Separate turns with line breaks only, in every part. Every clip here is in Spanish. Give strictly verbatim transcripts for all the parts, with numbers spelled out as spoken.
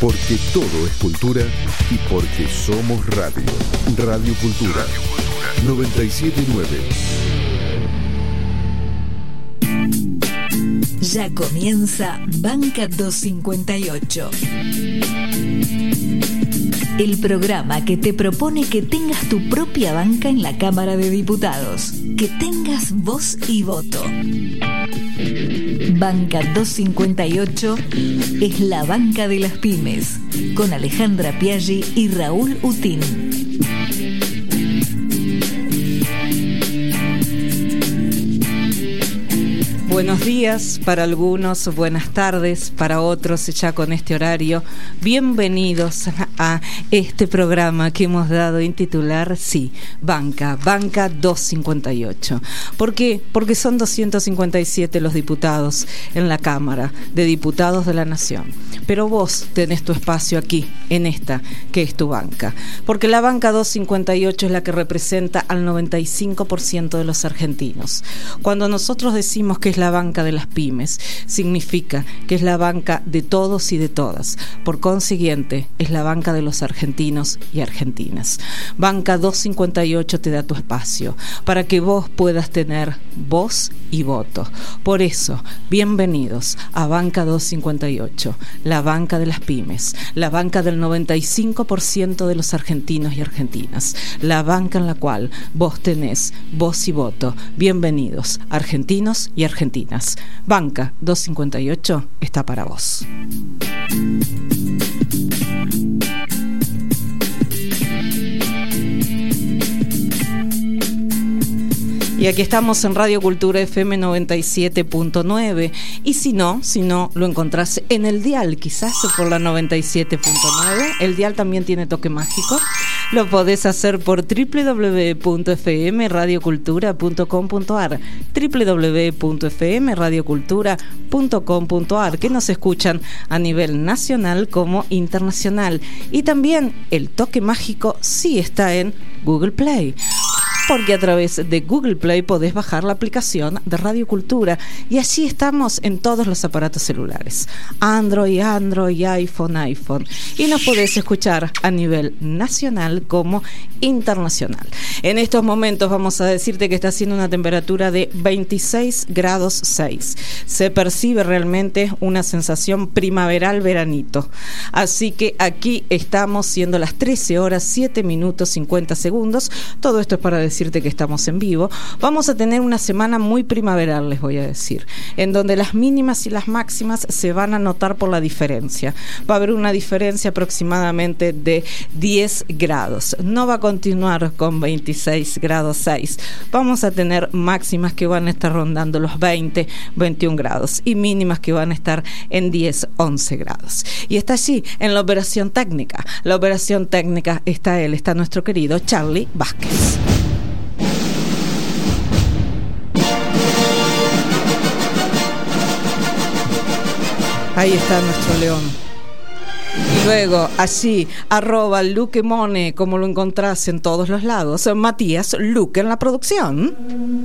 Porque todo es cultura y porque somos radio. Radio Cultura noventa y siete punto nueve.
Ya comienza Banca doscientos cincuenta y ocho. El programa que te propone que tengas tu propia banca en la Cámara de Diputados. Que tengas voz y voto. Banca doscientos cincuenta y ocho es la banca de las pymes, con Alejandra Piaggi y Raúl Utín.
Buenos días para algunos, buenas tardes para otros ya con este horario. Bienvenidos a este programa que hemos dado en titular, sí, Banca, Banca doscientos cincuenta y ocho. ¿Por qué? Porque son doscientos cincuenta y siete los diputados en la Cámara de Diputados de la Nación. Pero vos tenés tu espacio aquí, en esta, que es tu banca. Porque la Banca doscientos cincuenta y ocho es la que representa al noventa y cinco por ciento de los argentinos. Cuando nosotros decimos que es la banca de las pymes, significa que es la banca de todos y de todas. Por consiguiente, es la banca de los argentinos y argentinas. Banca doscientos cincuenta y ocho te da tu espacio para que vos puedas tener voz y voto. Por eso, bienvenidos a Banca doscientos cincuenta y ocho, la banca de las pymes, la banca del noventa y cinco por ciento de los argentinos y argentinas, la banca en la cual vos tenés voz y voto. Bienvenidos, argentinos y argentinas. Banca doscientos cincuenta y ocho está para vos. Y aquí estamos en Radio Cultura F M noventa y siete punto nueve. Y si no, si no lo encontrás en el dial, quizás por la noventa y siete punto nueve. El dial también tiene toque mágico. Lo podés hacer por doble u doble u doble u punto f m radio cultura punto com punto a r, doble u doble u doble u punto f m radio cultura punto com punto a r, que nos escuchan a nivel nacional como internacional. Y también el toque mágico sí está en Google Play, porque a través de Google Play podés bajar la aplicación de Radio Cultura y allí estamos en todos los aparatos celulares, Android, Android, iPhone, iPhone, y nos podés escuchar a nivel nacional como internacional. En estos momentos vamos a decirte que está haciendo una temperatura de veintiséis grados seis. Se percibe realmente una sensación primaveral veranito. Así que aquí estamos siendo las trece horas siete minutos cincuenta segundos. Todo esto es para decir decirte que estamos en vivo. Vamos a tener una semana muy primaveral, les voy a decir, en donde las mínimas y las máximas se van a notar por la diferencia. Va a haber una diferencia aproximadamente de diez grados. No va a continuar con veintiséis grados seis. Vamos a tener máximas que van a estar rondando los veinte, veintiún grados y mínimas que van a estar en diez, once grados. Y está allí en la operación técnica. La operación técnica está él, está nuestro querido Charlie Vázquez. Ahí está nuestro león. Y luego, allí, arroba Luque Mone, como lo encontrás en todos los lados, Matías Luque en la producción.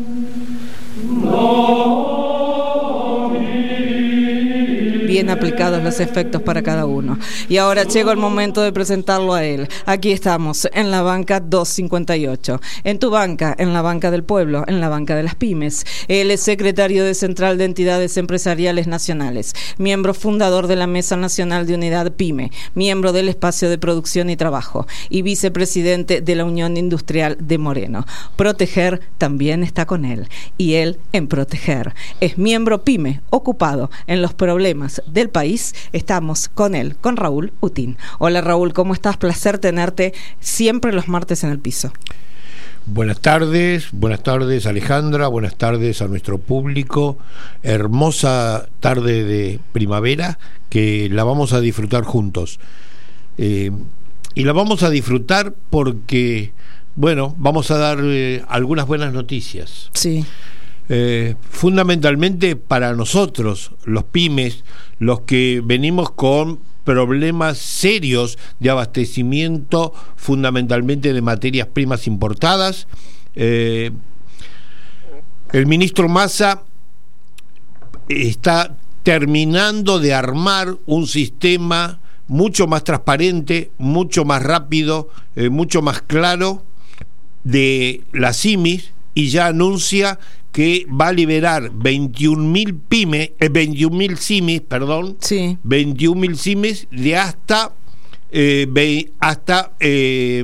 Bien aplicados los efectos para cada uno. Y ahora llegó el momento de presentarlo a él. Aquí estamos, en la banca doscientos cincuenta y ocho. En tu banca, en la banca del pueblo, en la banca de las pymes. Él es secretario de Central de Entidades Empresariales Nacionales, miembro fundador de la Mesa Nacional de Unidad PYME, miembro del Espacio de Producción y Trabajo y vicepresidente de la Unión Industrial de Moreno. Proteger también está con él. Y él en Proteger. Es miembro PYME, ocupado en los problemas del país. Estamos con él, con Raúl Utín. Hola Raúl, ¿cómo estás? Placer tenerte siempre los martes en el piso.
Buenas tardes, buenas tardes Alejandra, buenas tardes a nuestro público. Hermosa tarde de primavera que la vamos a disfrutar juntos. Eh, y la vamos a disfrutar porque, bueno, vamos a dar eh, algunas buenas noticias.
Sí.
Eh, fundamentalmente para nosotros, los pymes, los que venimos con problemas serios de abastecimiento, fundamentalmente de materias primas importadas. Eh, el ministro Massa está terminando de armar un sistema mucho más transparente, mucho más rápido, eh, mucho más claro de la CIMIS, y ya anuncia que va a liberar veintiún mil pymes, eh, veintiún mil CIMIS, perdón,
sí.
veintiún mil CIMIS de hasta eh, ve, hasta eh,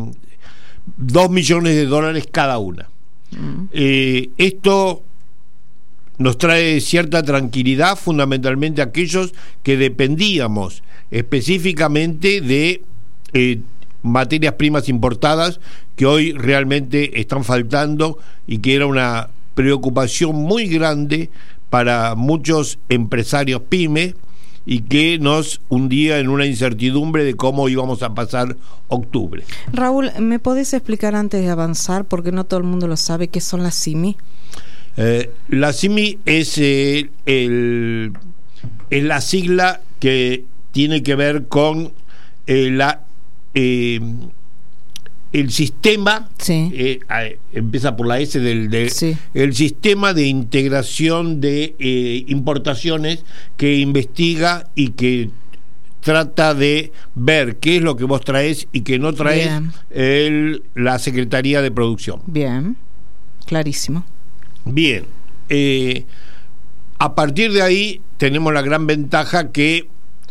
dos millones de dólares cada una. Mm. Eh, esto nos trae cierta tranquilidad, fundamentalmente a aquellos que dependíamos específicamente de eh, materias primas importadas que hoy realmente están faltando, y que era una preocupación muy grande para muchos empresarios pymes, y que nos hundía en una incertidumbre de cómo íbamos a pasar octubre.
Raúl, ¿me podés explicar antes de avanzar, porque no todo el mundo lo sabe, qué son las CIMI?
Eh, la CIMI es, eh, el, es la sigla que tiene que ver con eh, la eh, el sistema,
sí.
eh, eh, empieza por la S del de,
sí.
el sistema de integración de eh, importaciones, que investiga y que trata de ver qué es lo que vos traes y que no traes el, la Secretaría de Producción.
Bien, clarísimo.
Bien, eh, a partir de ahí tenemos la gran ventaja que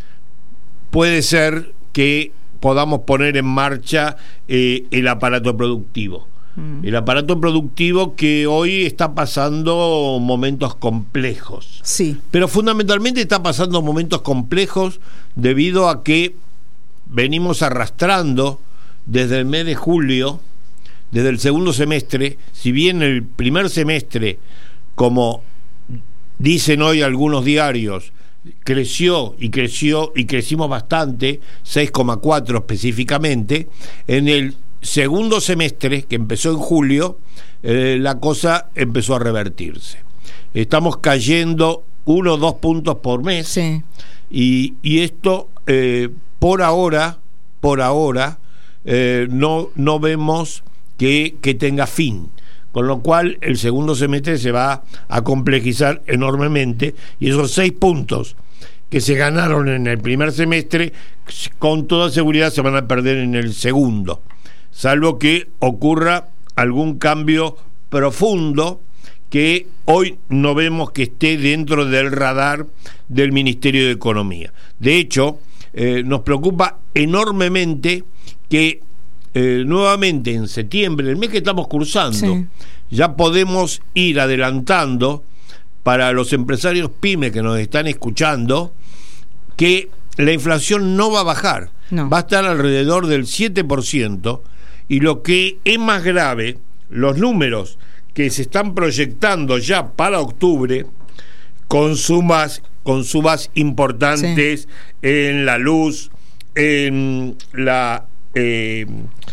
puede ser que podamos poner en marcha eh, el aparato productivo. Mm. El aparato productivo que hoy está pasando momentos complejos.
Sí.
Pero fundamentalmente está pasando momentos complejos debido a que venimos arrastrando desde el mes de julio, desde el segundo semestre, si bien el primer semestre, como dicen hoy algunos diarios, creció y creció y crecimos bastante, seis coma cuatro específicamente, en el segundo semestre, que empezó en julio, eh, la cosa empezó a revertirse. Estamos cayendo uno o dos puntos por mes,
sí.
y, y esto eh, por ahora, por ahora, eh, no, no vemos que, que tenga fin. Con lo cual el segundo semestre se va a complejizar enormemente, y esos seis puntos que se ganaron en el primer semestre con toda seguridad se van a perder en el segundo, salvo que ocurra algún cambio profundo que hoy no vemos que esté dentro del radar del Ministerio de Economía. De hecho, eh, nos preocupa enormemente que Eh, nuevamente en septiembre, el mes que estamos cursando, sí. ya podemos ir adelantando para los empresarios pymes que nos están escuchando, que la inflación no va a bajar,
no.
va a estar alrededor del siete por ciento, y lo que es más grave, los números que se están proyectando ya para octubre, con sumas, con sumas importantes, sí. en la luz, en la Eh,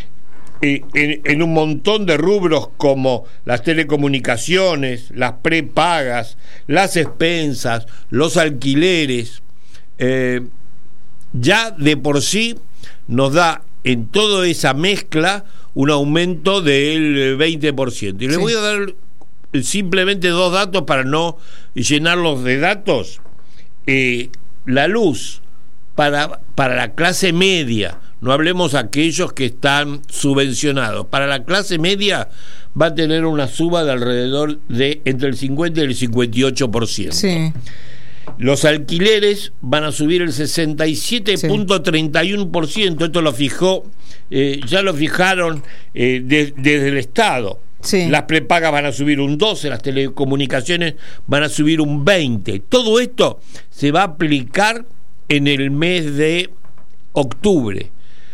eh, en, en un montón de rubros como las telecomunicaciones, las prepagas, las expensas, los alquileres, eh, ya de por sí nos da en toda esa mezcla un aumento del veinte por ciento. Y sí. les voy a dar simplemente dos datos para no llenarlos de datos. Eh, la luz para, para la clase media, no hablemos de aquellos que están subvencionados, para la clase media va a tener una suba de alrededor de entre el cincuenta y el cincuenta y ocho por ciento.
Sí.
Los alquileres van a subir el sesenta y siete punto treinta y uno por ciento. Esto lo fijó, eh, ya lo fijaron eh, de, desde el Estado.
Sí. Las
prepagas van a subir un doce, las telecomunicaciones van a subir un veinte. Todo esto se va a aplicar en el mes de octubre.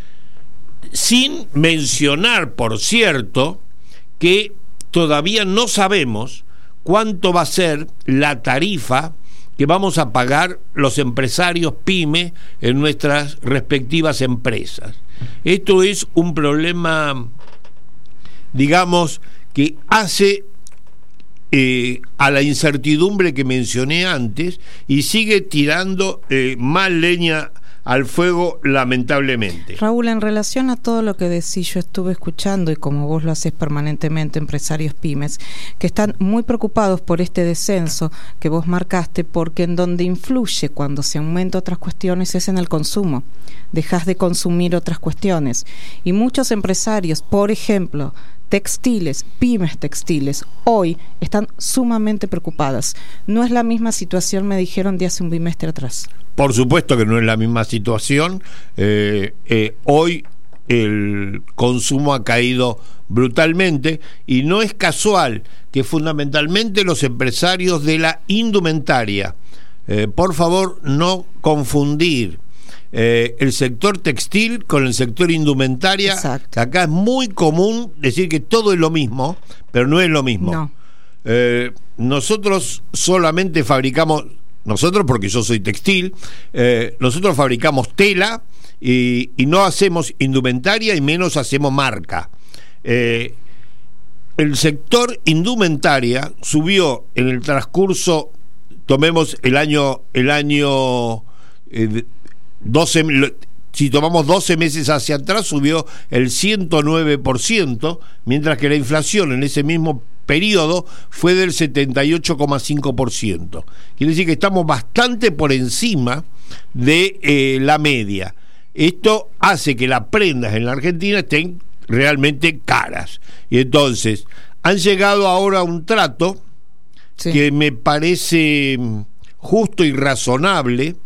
Sin mencionar, por cierto, que todavía no sabemos cuánto va a ser la tarifa que vamos a pagar los empresarios pymes en nuestras respectivas empresas. Esto es un problema, digamos, que hace eh, a la incertidumbre que mencioné antes, y sigue tirando eh, más leña al fuego, lamentablemente.
Raúl, en relación a todo lo que decís, yo estuve escuchando, y como vos lo haces permanentemente, empresarios pymes, que están muy preocupados por este descenso que vos marcaste, porque en donde influye cuando se aumenta otras cuestiones es en el consumo. Dejás de consumir otras cuestiones. Y muchos empresarios, por ejemplo, textiles, pymes textiles, hoy están sumamente preocupadas. No es la misma situación, me dijeron, de hace un bimestre atrás.
Por supuesto que no es la misma situación. Eh, eh, hoy el consumo ha caído brutalmente y no es casual que fundamentalmente los empresarios de la indumentaria, eh, por favor no confundir Eh, el sector textil con el sector indumentaria.
Exacto.
Acá es muy común decir que todo es lo mismo, pero no es lo mismo.
No.
Eh, nosotros solamente fabricamos, nosotros porque yo soy textil, eh, nosotros fabricamos tela y, y no hacemos indumentaria y menos hacemos marca. Eh, el sector indumentaria subió en el transcurso, tomemos el año, el año eh, doce, si tomamos doce meses hacia atrás, subió el ciento nueve por ciento, mientras que la inflación en ese mismo periodo fue del setenta y ocho coma cinco por ciento. Quiere decir que estamos bastante por encima de eh, la media. Esto hace que las prendas en la Argentina estén realmente caras. Y entonces, han llegado ahora a un trato sí. que me parece justo y razonable,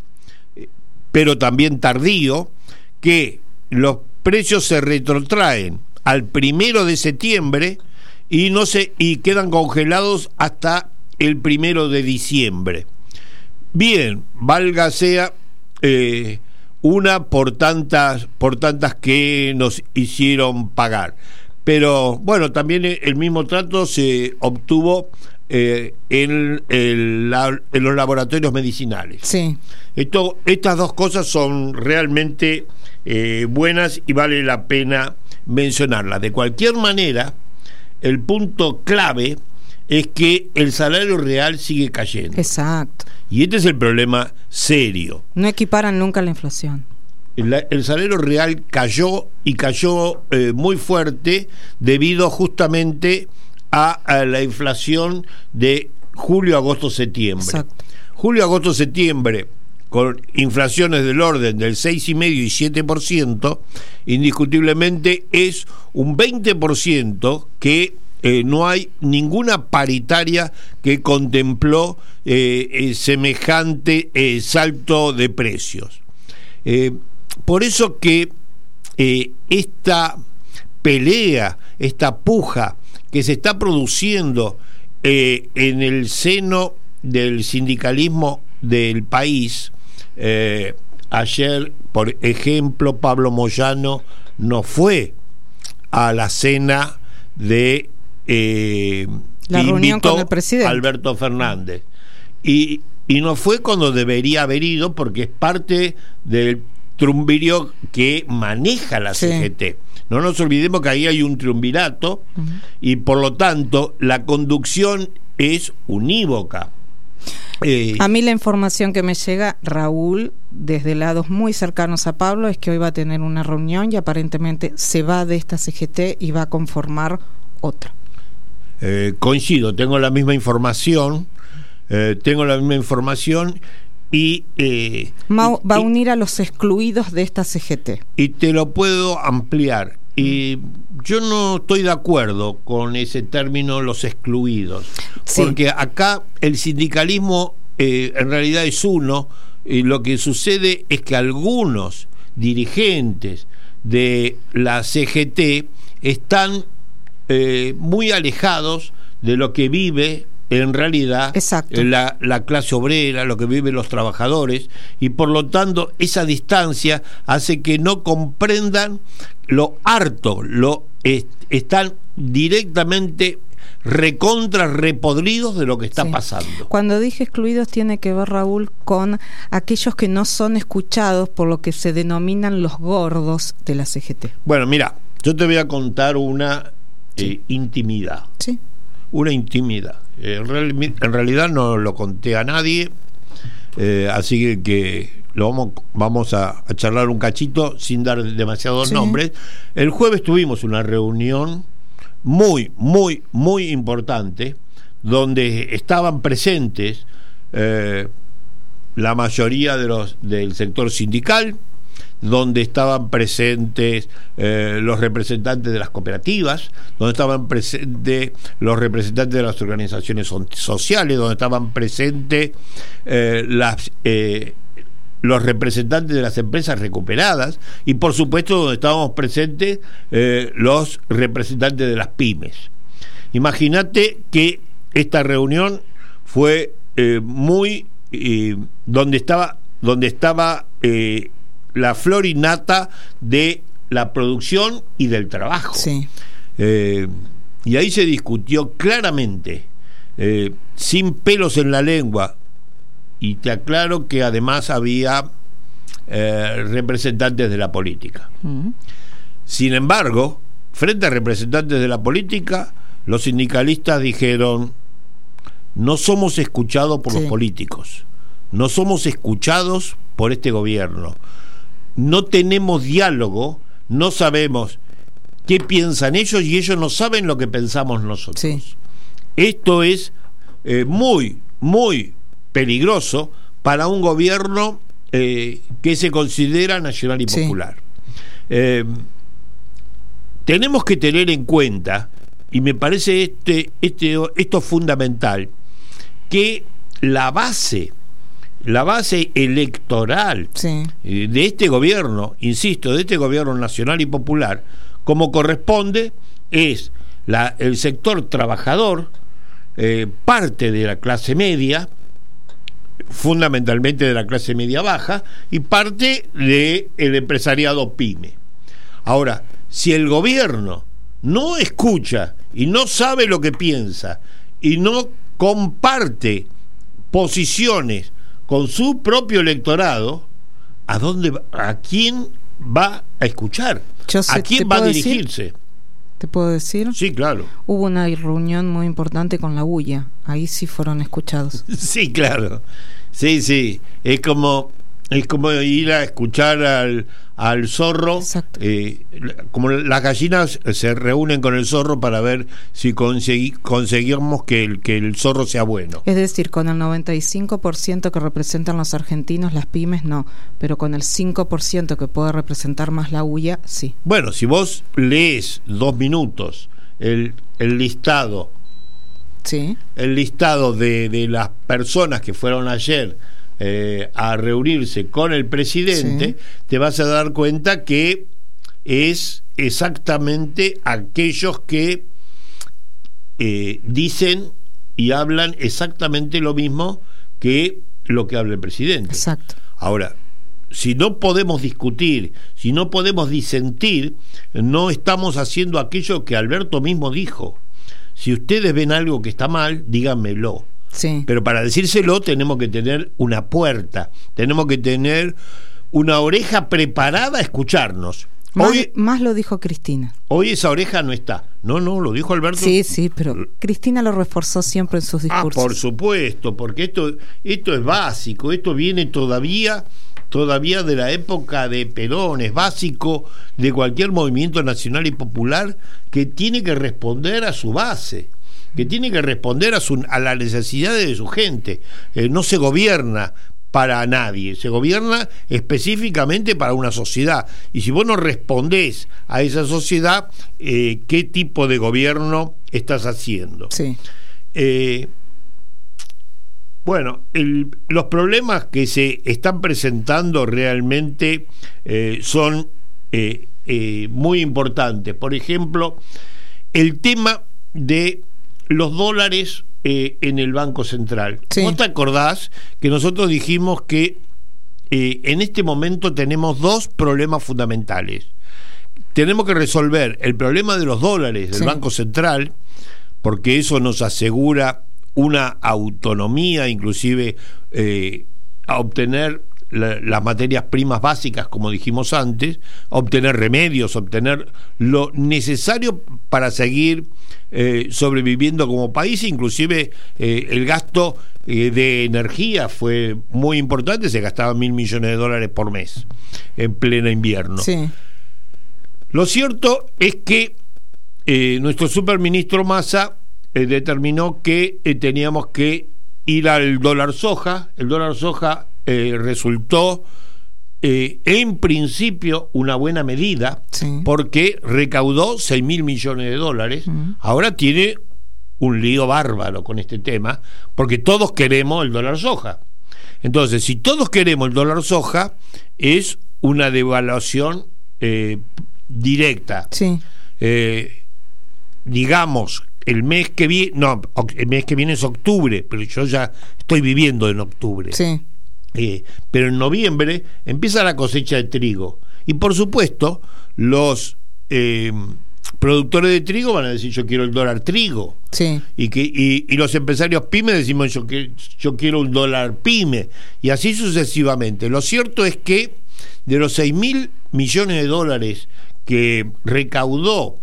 pero también tardío, que los precios se retrotraen al primero de septiembre y no se y quedan congelados hasta el primero de diciembre. Bien, valga sea eh, una por tantas por tantas que nos hicieron pagar, pero bueno, también el mismo trato se obtuvo Eh, en, el, la, en los laboratorios medicinales.
Sí.
Esto, estas dos cosas son realmente eh, buenas y vale la pena mencionarlas. De cualquier manera, el punto clave es que el salario real sigue cayendo.
Exacto.
Y este es el problema serio.
No equiparan nunca la inflación.
El, el salario real cayó y cayó eh, muy fuerte debido justamente A, a la inflación de julio, agosto, septiembre.
Exacto.
Julio, agosto, septiembre, con inflaciones del orden del seis coma cinco y siete por ciento, indiscutiblemente es un veinte por ciento que eh, no hay ninguna paritaria que contempló eh, eh, semejante eh, salto de precios. Eh, por eso que eh, esta pelea, esta puja que se está produciendo eh, en el seno del sindicalismo del país. Eh, ayer, por ejemplo, Pablo Moyano no fue a la cena de eh,
la reunión con el presidente
Alberto Fernández y, y no fue cuando debería haber ido, porque es parte del triunvirio que maneja la C G T. Sí. No nos olvidemos que ahí hay un triunvirato uh-huh. y por lo tanto la conducción es unívoca. Eh,
a mí la información que me llega, Raúl, desde lados muy cercanos a Pablo, es que hoy va a tener una reunión y aparentemente se va de esta C G T y va a conformar otra.
Eh, coincido, tengo la misma información, eh, tengo la misma información y eh,
va,
y,
va a unir a los excluidos de esta C G T.
Y te lo puedo ampliar. Y yo no estoy de acuerdo con ese término, los excluidos, sí. porque acá el sindicalismo eh, en realidad es uno, y lo que sucede es que algunos dirigentes de la C G T están eh, muy alejados de lo que vive en realidad la, la clase obrera, lo que viven los trabajadores, y por lo tanto esa distancia hace que no comprendan lo harto, lo est están directamente recontra repodridos de lo que está sí. pasando.
Cuando dije excluidos tiene que ver, Raúl, con aquellos que no son escuchados por lo que se denominan los gordos de la C G T.
Bueno, mira, yo te voy a contar una sí. eh, intimidad.
Sí. Una
intimidad. En, real, en realidad no lo conté a nadie, eh, así que, que lo vamos, vamos a, a charlar un cachito sin dar demasiados sí. nombres. El jueves tuvimos una reunión muy, muy, muy importante, donde estaban presentes eh, la mayoría de los del sector sindical, donde estaban presentes eh, los representantes de las cooperativas, donde estaban presentes los representantes de las organizaciones sociales, donde estaban presentes eh, las eh, los representantes de las empresas recuperadas y por supuesto donde estábamos presentes eh, los representantes de las pymes. Imagínate que esta reunión fue eh, muy eh, donde estaba donde estaba eh, la flor y nata de la producción y del trabajo.
Sí.
Eh, y ahí se discutió claramente, eh, sin pelos en la lengua, y te aclaro que además había eh, representantes de la política. Uh-huh. Sin embargo, frente a representantes de la política, los sindicalistas dijeron: no somos escuchados por sí. los políticos, no somos escuchados por este gobierno, no tenemos diálogo, no sabemos qué piensan ellos y ellos no saben lo que pensamos nosotros. Sí. Esto es eh, muy, muy peligroso para un gobierno eh, que se considera nacional y popular. Sí. Eh, tenemos que tener en cuenta, y me parece este, este, esto fundamental, que la base la base electoral sí. de este gobierno, insisto, de este gobierno nacional y popular, como corresponde, es la, el sector trabajador, eh, parte de la clase media, fundamentalmente de la clase media baja, y parte del empresariado pyme. Ahora, si el gobierno no escucha y no sabe lo que piensa y no comparte posiciones con su propio electorado, ¿a dónde va? ¿A quién va a escuchar? Sé, ¿A quién va a dirigirse?
Decir? ¿Te puedo decir?
Sí, claro.
Hubo una reunión muy importante con la U I A. Ahí sí fueron escuchados.
Sí, claro. Sí, sí. Es como es como ir a escuchar al, al zorro.
Exacto.
Eh, como las gallinas se reúnen con el zorro para ver si consegui, conseguimos que el, que el zorro sea bueno.
Es decir, con el noventa y cinco por ciento que representan los argentinos, las pymes no, pero con el cinco por ciento que puede representar más la U I A, sí.
Bueno, si vos lees dos minutos el, el listado,
sí.
el listado de, de las personas que fueron ayer Eh, a reunirse con el presidente, sí. te vas a dar cuenta que es exactamente aquellos que eh, dicen y hablan exactamente lo mismo que lo que habla el presidente.
Exacto.
Ahora, si no podemos discutir, si no podemos disentir, no estamos haciendo aquello que Alberto mismo dijo. Si ustedes ven algo que está mal, díganmelo.
Sí.
Pero para decírselo tenemos que tener una puerta, tenemos que tener una oreja preparada a escucharnos.
Más,
hoy,
más lo dijo Cristina.
Hoy esa oreja no está. No, no, lo dijo Alberto.
Sí, sí, pero Cristina lo reforzó siempre en sus discursos.
Ah, por supuesto, porque esto, esto es básico, esto viene todavía, todavía de la época de Perón, es básico de cualquier movimiento nacional y popular que tiene que responder a su base, que tiene que responder a, su, a las necesidades de su gente. Eh, no se gobierna para nadie, se gobierna específicamente para una sociedad. Y si vos no respondés a esa sociedad, eh, ¿qué tipo de gobierno estás haciendo?
Sí.
Eh, bueno, el, los problemas que se están presentando realmente eh, son eh, eh, muy importantes. Por ejemplo, el tema de los dólares eh, en el Banco Central.
Sí.
¿Vos te acordás que nosotros dijimos que eh, en este momento tenemos dos problemas fundamentales? Tenemos que resolver el problema de los dólares del sí. Banco Central, porque eso nos asegura una autonomía, inclusive eh, a obtener la, las materias primas básicas, como dijimos antes, obtener remedios, obtener lo necesario para seguir eh, sobreviviendo como país. Inclusive eh, el gasto eh, de energía fue muy importante, se gastaban mil millones de dólares por mes en pleno invierno.
Sí.
Lo cierto es que eh, nuestro superministro Massa eh, determinó que eh, teníamos que ir al dólar soja. El dólar soja eh, resultó eh, en principio una buena medida, sí, porque recaudó seis mil millones de dólares. Uh-huh. Ahora tiene un lío bárbaro con este tema, porque todos queremos el dólar soja. Entonces, si todos queremos el dólar soja, es una devaluación eh, directa.
Sí.
Eh, digamos, el mes que viene, no, el mes que viene es octubre, pero yo ya estoy viviendo en octubre.
Sí.
Eh, pero en noviembre empieza la cosecha de trigo. Y por supuesto, los eh, productores de trigo van a decir: yo quiero el dólar trigo.
Sí.
Y, que, y, y los empresarios pyme decimos: yo, que, yo quiero un dólar pyme. Y así sucesivamente. Lo cierto es que de los seis mil millones de dólares que recaudó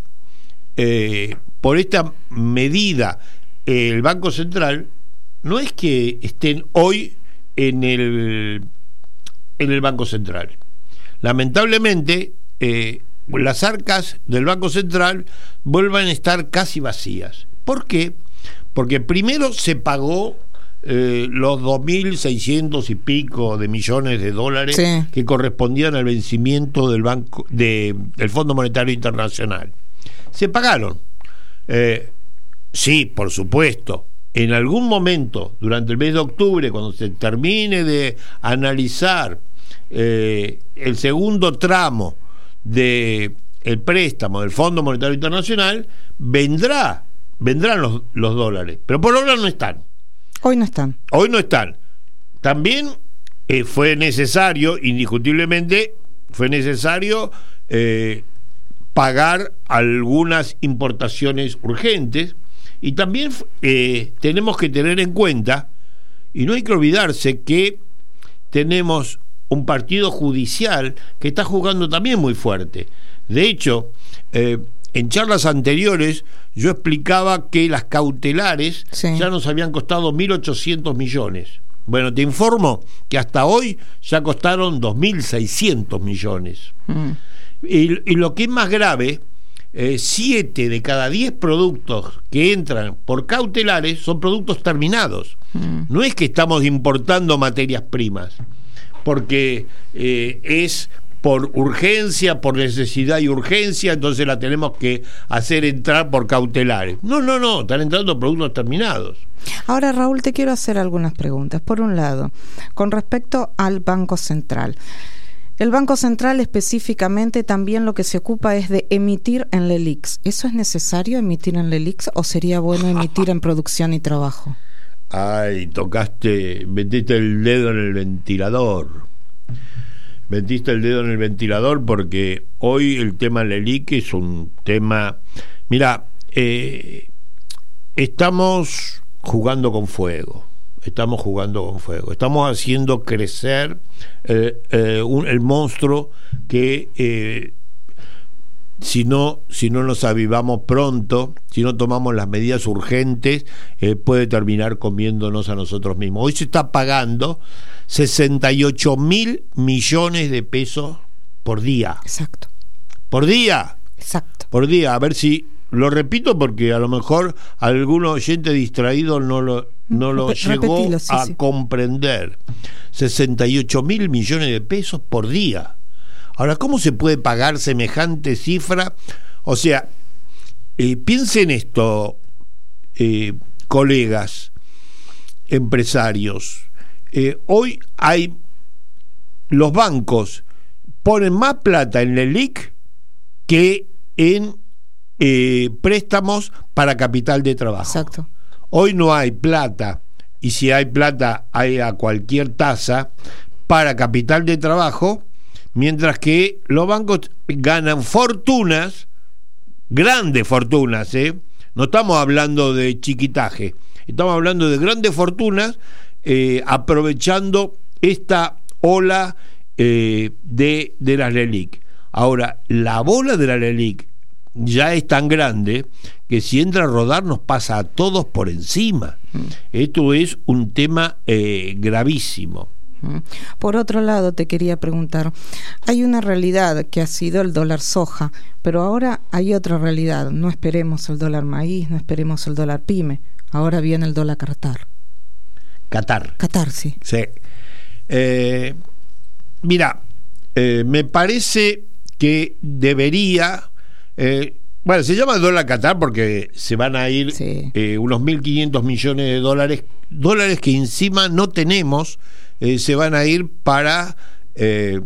eh, por esta medida eh, el Banco Central, no es que estén hoy en el en el Banco Central. Lamentablemente eh, las arcas del Banco Central vuelven a estar casi vacías. ¿Por qué? Porque primero se pagó eh, los dos mil seiscientos y pico de millones de dólares, sí, que correspondían al vencimiento del banco de, del Fondo Monetario Internacional. Se pagaron. Eh, sí, por supuesto, en algún momento durante el mes de octubre, cuando se termine de analizar eh, el segundo tramo de el préstamo del Fondo Monetario Internacional, vendrá vendrán los, los dólares, pero por ahora no están.
Hoy no están.
Hoy no están. También eh, fue necesario, indiscutiblemente, fue necesario eh, pagar algunas importaciones urgentes, y también eh, tenemos que tener en cuenta, y no hay que olvidarse, que tenemos un partido judicial que está jugando también muy fuerte. De hecho, eh, en charlas anteriores yo explicaba que las cautelares, sí, ya nos habían costado mil ochocientos millones. Bueno, te informo que hasta hoy ya costaron dos mil seiscientos millones. Mm. Y, y lo que es más grave, eh, siete de cada diez productos que entran por cautelares son productos terminados. Mm. No es que estamos importando materias primas, porque eh, es por urgencia, por necesidad y urgencia, entonces la tenemos que hacer entrar por cautelares. No, no, no, están entrando productos terminados.
Ahora, Raúl, te quiero hacer algunas preguntas. Por un lado, con respecto al Banco Central. El Banco Central específicamente también lo que se ocupa es de emitir en LELIQs. ¿Eso es necesario, emitir en LELIQs, o sería bueno emitir en producción y trabajo?
Ay, tocaste, metiste el dedo en el ventilador. Metiste el dedo en el ventilador porque hoy el tema LELIQ es un tema... Mira, eh, estamos jugando con fuego. Estamos jugando con fuego. Estamos haciendo crecer eh, eh, un, el monstruo que... Eh, Si no, si no nos avivamos pronto, si no tomamos las medidas urgentes, eh, puede terminar comiéndonos a nosotros mismos. Hoy se está pagando sesenta y ocho mil millones de pesos por día.
Exacto.
Por día.
Exacto.
Por día. A ver si lo repito, porque a lo mejor algún oyente distraído no lo, no lo llegó
Repetilo, sí,
a
sí.
comprender. sesenta y ocho mil millones de pesos por día. Ahora, ¿cómo se puede pagar semejante cifra? O sea, eh, piensen esto, eh, colegas, empresarios. Eh, hoy hay, los bancos ponen más plata en LELIQ que en eh, préstamos para capital de trabajo.
Exacto.
Hoy no hay plata, y si hay plata hay a cualquier tasa para capital de trabajo, mientras que los bancos ganan fortunas, grandes fortunas, ¿eh? No estamos hablando de chiquitaje, estamos hablando de grandes fortunas, eh, aprovechando esta ola eh, de, de las LELIQ. Ahora, la bola de la LELIQ ya es tan grande que si entra a rodar nos pasa a todos por encima. Mm. Esto es un tema eh, gravísimo.
Por otro lado, te quería preguntar, hay una realidad que ha sido el dólar soja, pero ahora hay otra realidad. No esperemos el dólar maíz, no esperemos el dólar pyme. Ahora viene el dólar Qatar.
Qatar.
Qatar, sí.
Sí. Eh, mira, eh, me parece que debería... Eh, bueno, se llama dólar Qatar porque se van a ir sí. eh, unos mil quinientos millones de dólares, dólares que encima no tenemos. Eh, se van a ir para eh,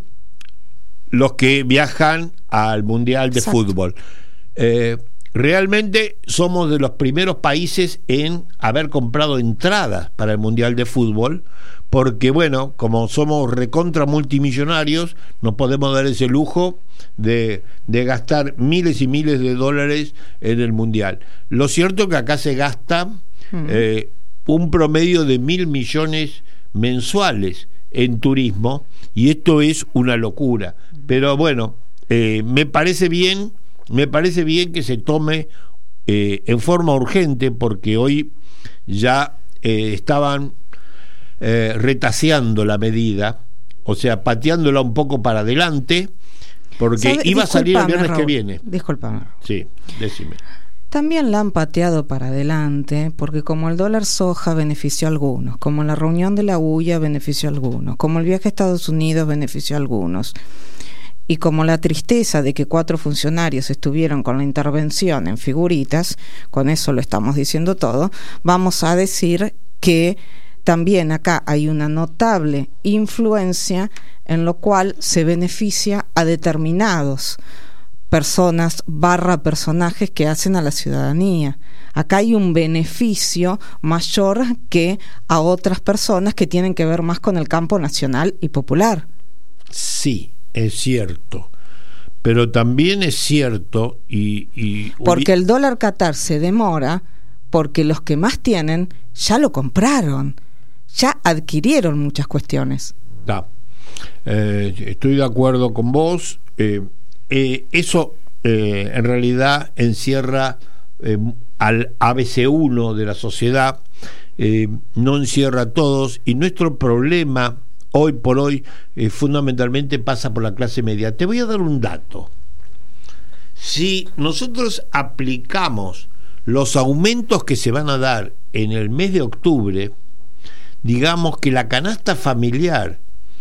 los que viajan al Mundial de Exacto. Fútbol. Eh, realmente somos de los primeros países en haber comprado entradas para el Mundial de Fútbol, porque bueno, como somos recontra multimillonarios, nos podemos dar ese lujo de, de gastar miles y miles de dólares en el Mundial. Lo cierto es que acá se gasta mm. eh, un promedio de mil millones mensuales en turismo, y esto es una locura. Pero bueno, eh, me parece bien, me parece bien que se tome eh, en forma urgente, porque hoy ya eh, estaban eh, retaseando la medida, o sea, pateándola un poco para adelante, porque ¿Sabe? iba a salir el viernes Raúl, que viene.
Disculpame.
Sí, decime.
También la han pateado para adelante, porque como el dólar soja benefició a algunos, como la reunión de la U I A benefició a algunos, como el viaje a Estados Unidos benefició a algunos, y como la tristeza de que cuatro funcionarios estuvieron con la intervención en figuritas, con eso lo estamos diciendo todo, vamos a decir que también acá hay una notable influencia en lo cual se beneficia a determinados personas barra personajes que hacen a la ciudadanía. Acá hay un beneficio mayor que a otras personas que tienen que ver más con el campo nacional y popular.
Sí, es cierto, pero también es cierto y, y
porque el dólar Qatar se demora porque los que más tienen ya lo compraron, ya adquirieron muchas cuestiones.
Da. Eh, estoy de acuerdo con vos. Eh, Eh, eso eh, en realidad encierra eh, al A B C uno de la sociedad, eh, no encierra a todos, y nuestro problema hoy por hoy eh, fundamentalmente pasa por la clase media. Te voy a dar un dato. Si nosotros aplicamos los aumentos que se van a dar en el mes de octubre, digamos que la canasta familiar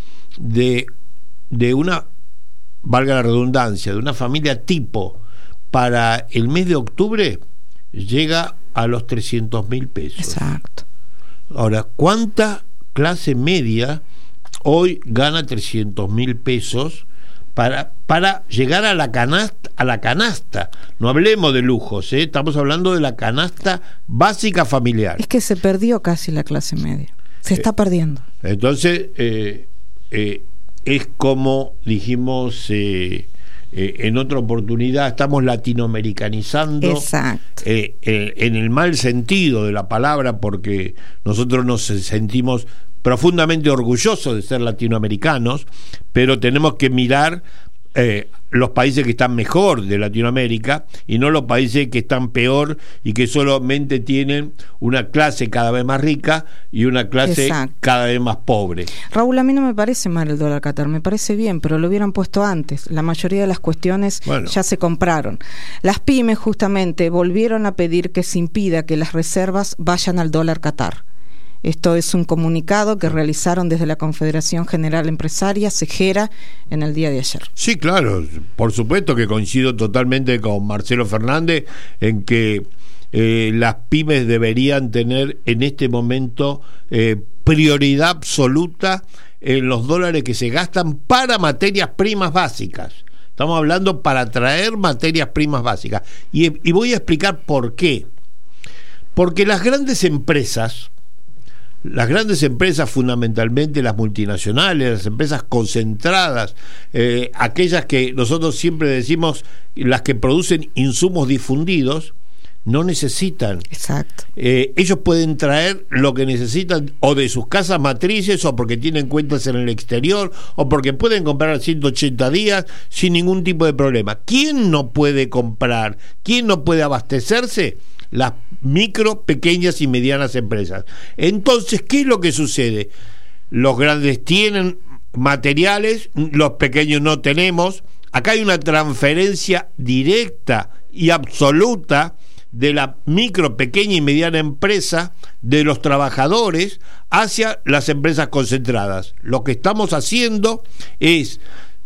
de, de una valga la redundancia, de una familia tipo para el mes de octubre llega a los trescientos mil pesos.
Exacto.
Ahora, ¿cuánta clase media hoy gana trescientos mil pesos para, para llegar a la canasta, a la canasta? No hablemos de lujos, ¿eh? Estamos hablando de la canasta básica familiar.
Es que se perdió casi la clase media. Se está eh, perdiendo.
Entonces, eh, eh, es como dijimos eh, eh, en otra oportunidad, estamos latinoamericanizando.
Exacto.
Eh, eh, en el mal sentido de la palabra, porque nosotros nos sentimos profundamente orgullosos de ser latinoamericanos, pero tenemos que mirar eh, los países que están mejor de Latinoamérica y no los países que están peor y que solamente tienen una clase cada vez más rica y una clase Exacto. cada vez más pobre.
Raúl, a mí no me parece mal el dólar Qatar, me parece bien, pero lo hubieran puesto antes. La mayoría de las cuestiones bueno. ya se compraron. Las pymes justamente volvieron a pedir que se impida que las reservas vayan al dólar Qatar. Esto es un comunicado que realizaron desde la Confederación General Empresaria, CEGERA, en el día de ayer.
Sí, claro, por supuesto que coincido totalmente con Marcelo Fernández en que eh, las pymes deberían tener en este momento eh, prioridad absoluta en los dólares que se gastan para materias primas básicas. Estamos hablando para traer materias primas básicas. Y, y voy a explicar por qué. Porque las grandes empresas... Las grandes empresas, fundamentalmente las multinacionales, las empresas concentradas, eh, aquellas que nosotros siempre decimos, las que producen insumos difundidos, no necesitan.
Exacto.
Eh, ellos pueden traer lo que necesitan o de sus casas matrices o porque tienen cuentas en el exterior o porque pueden comprar a ciento ochenta días sin ningún tipo de problema. ¿Quién no puede comprar? ¿Quién no puede abastecerse? Las micro, pequeñas y medianas empresas. Entonces, ¿qué es lo que sucede? Los grandes tienen materiales, los pequeños no tenemos. Acá hay una transferencia directa y absoluta de la micro, pequeña y mediana empresa, de los trabajadores hacia las empresas concentradas. Lo que estamos haciendo es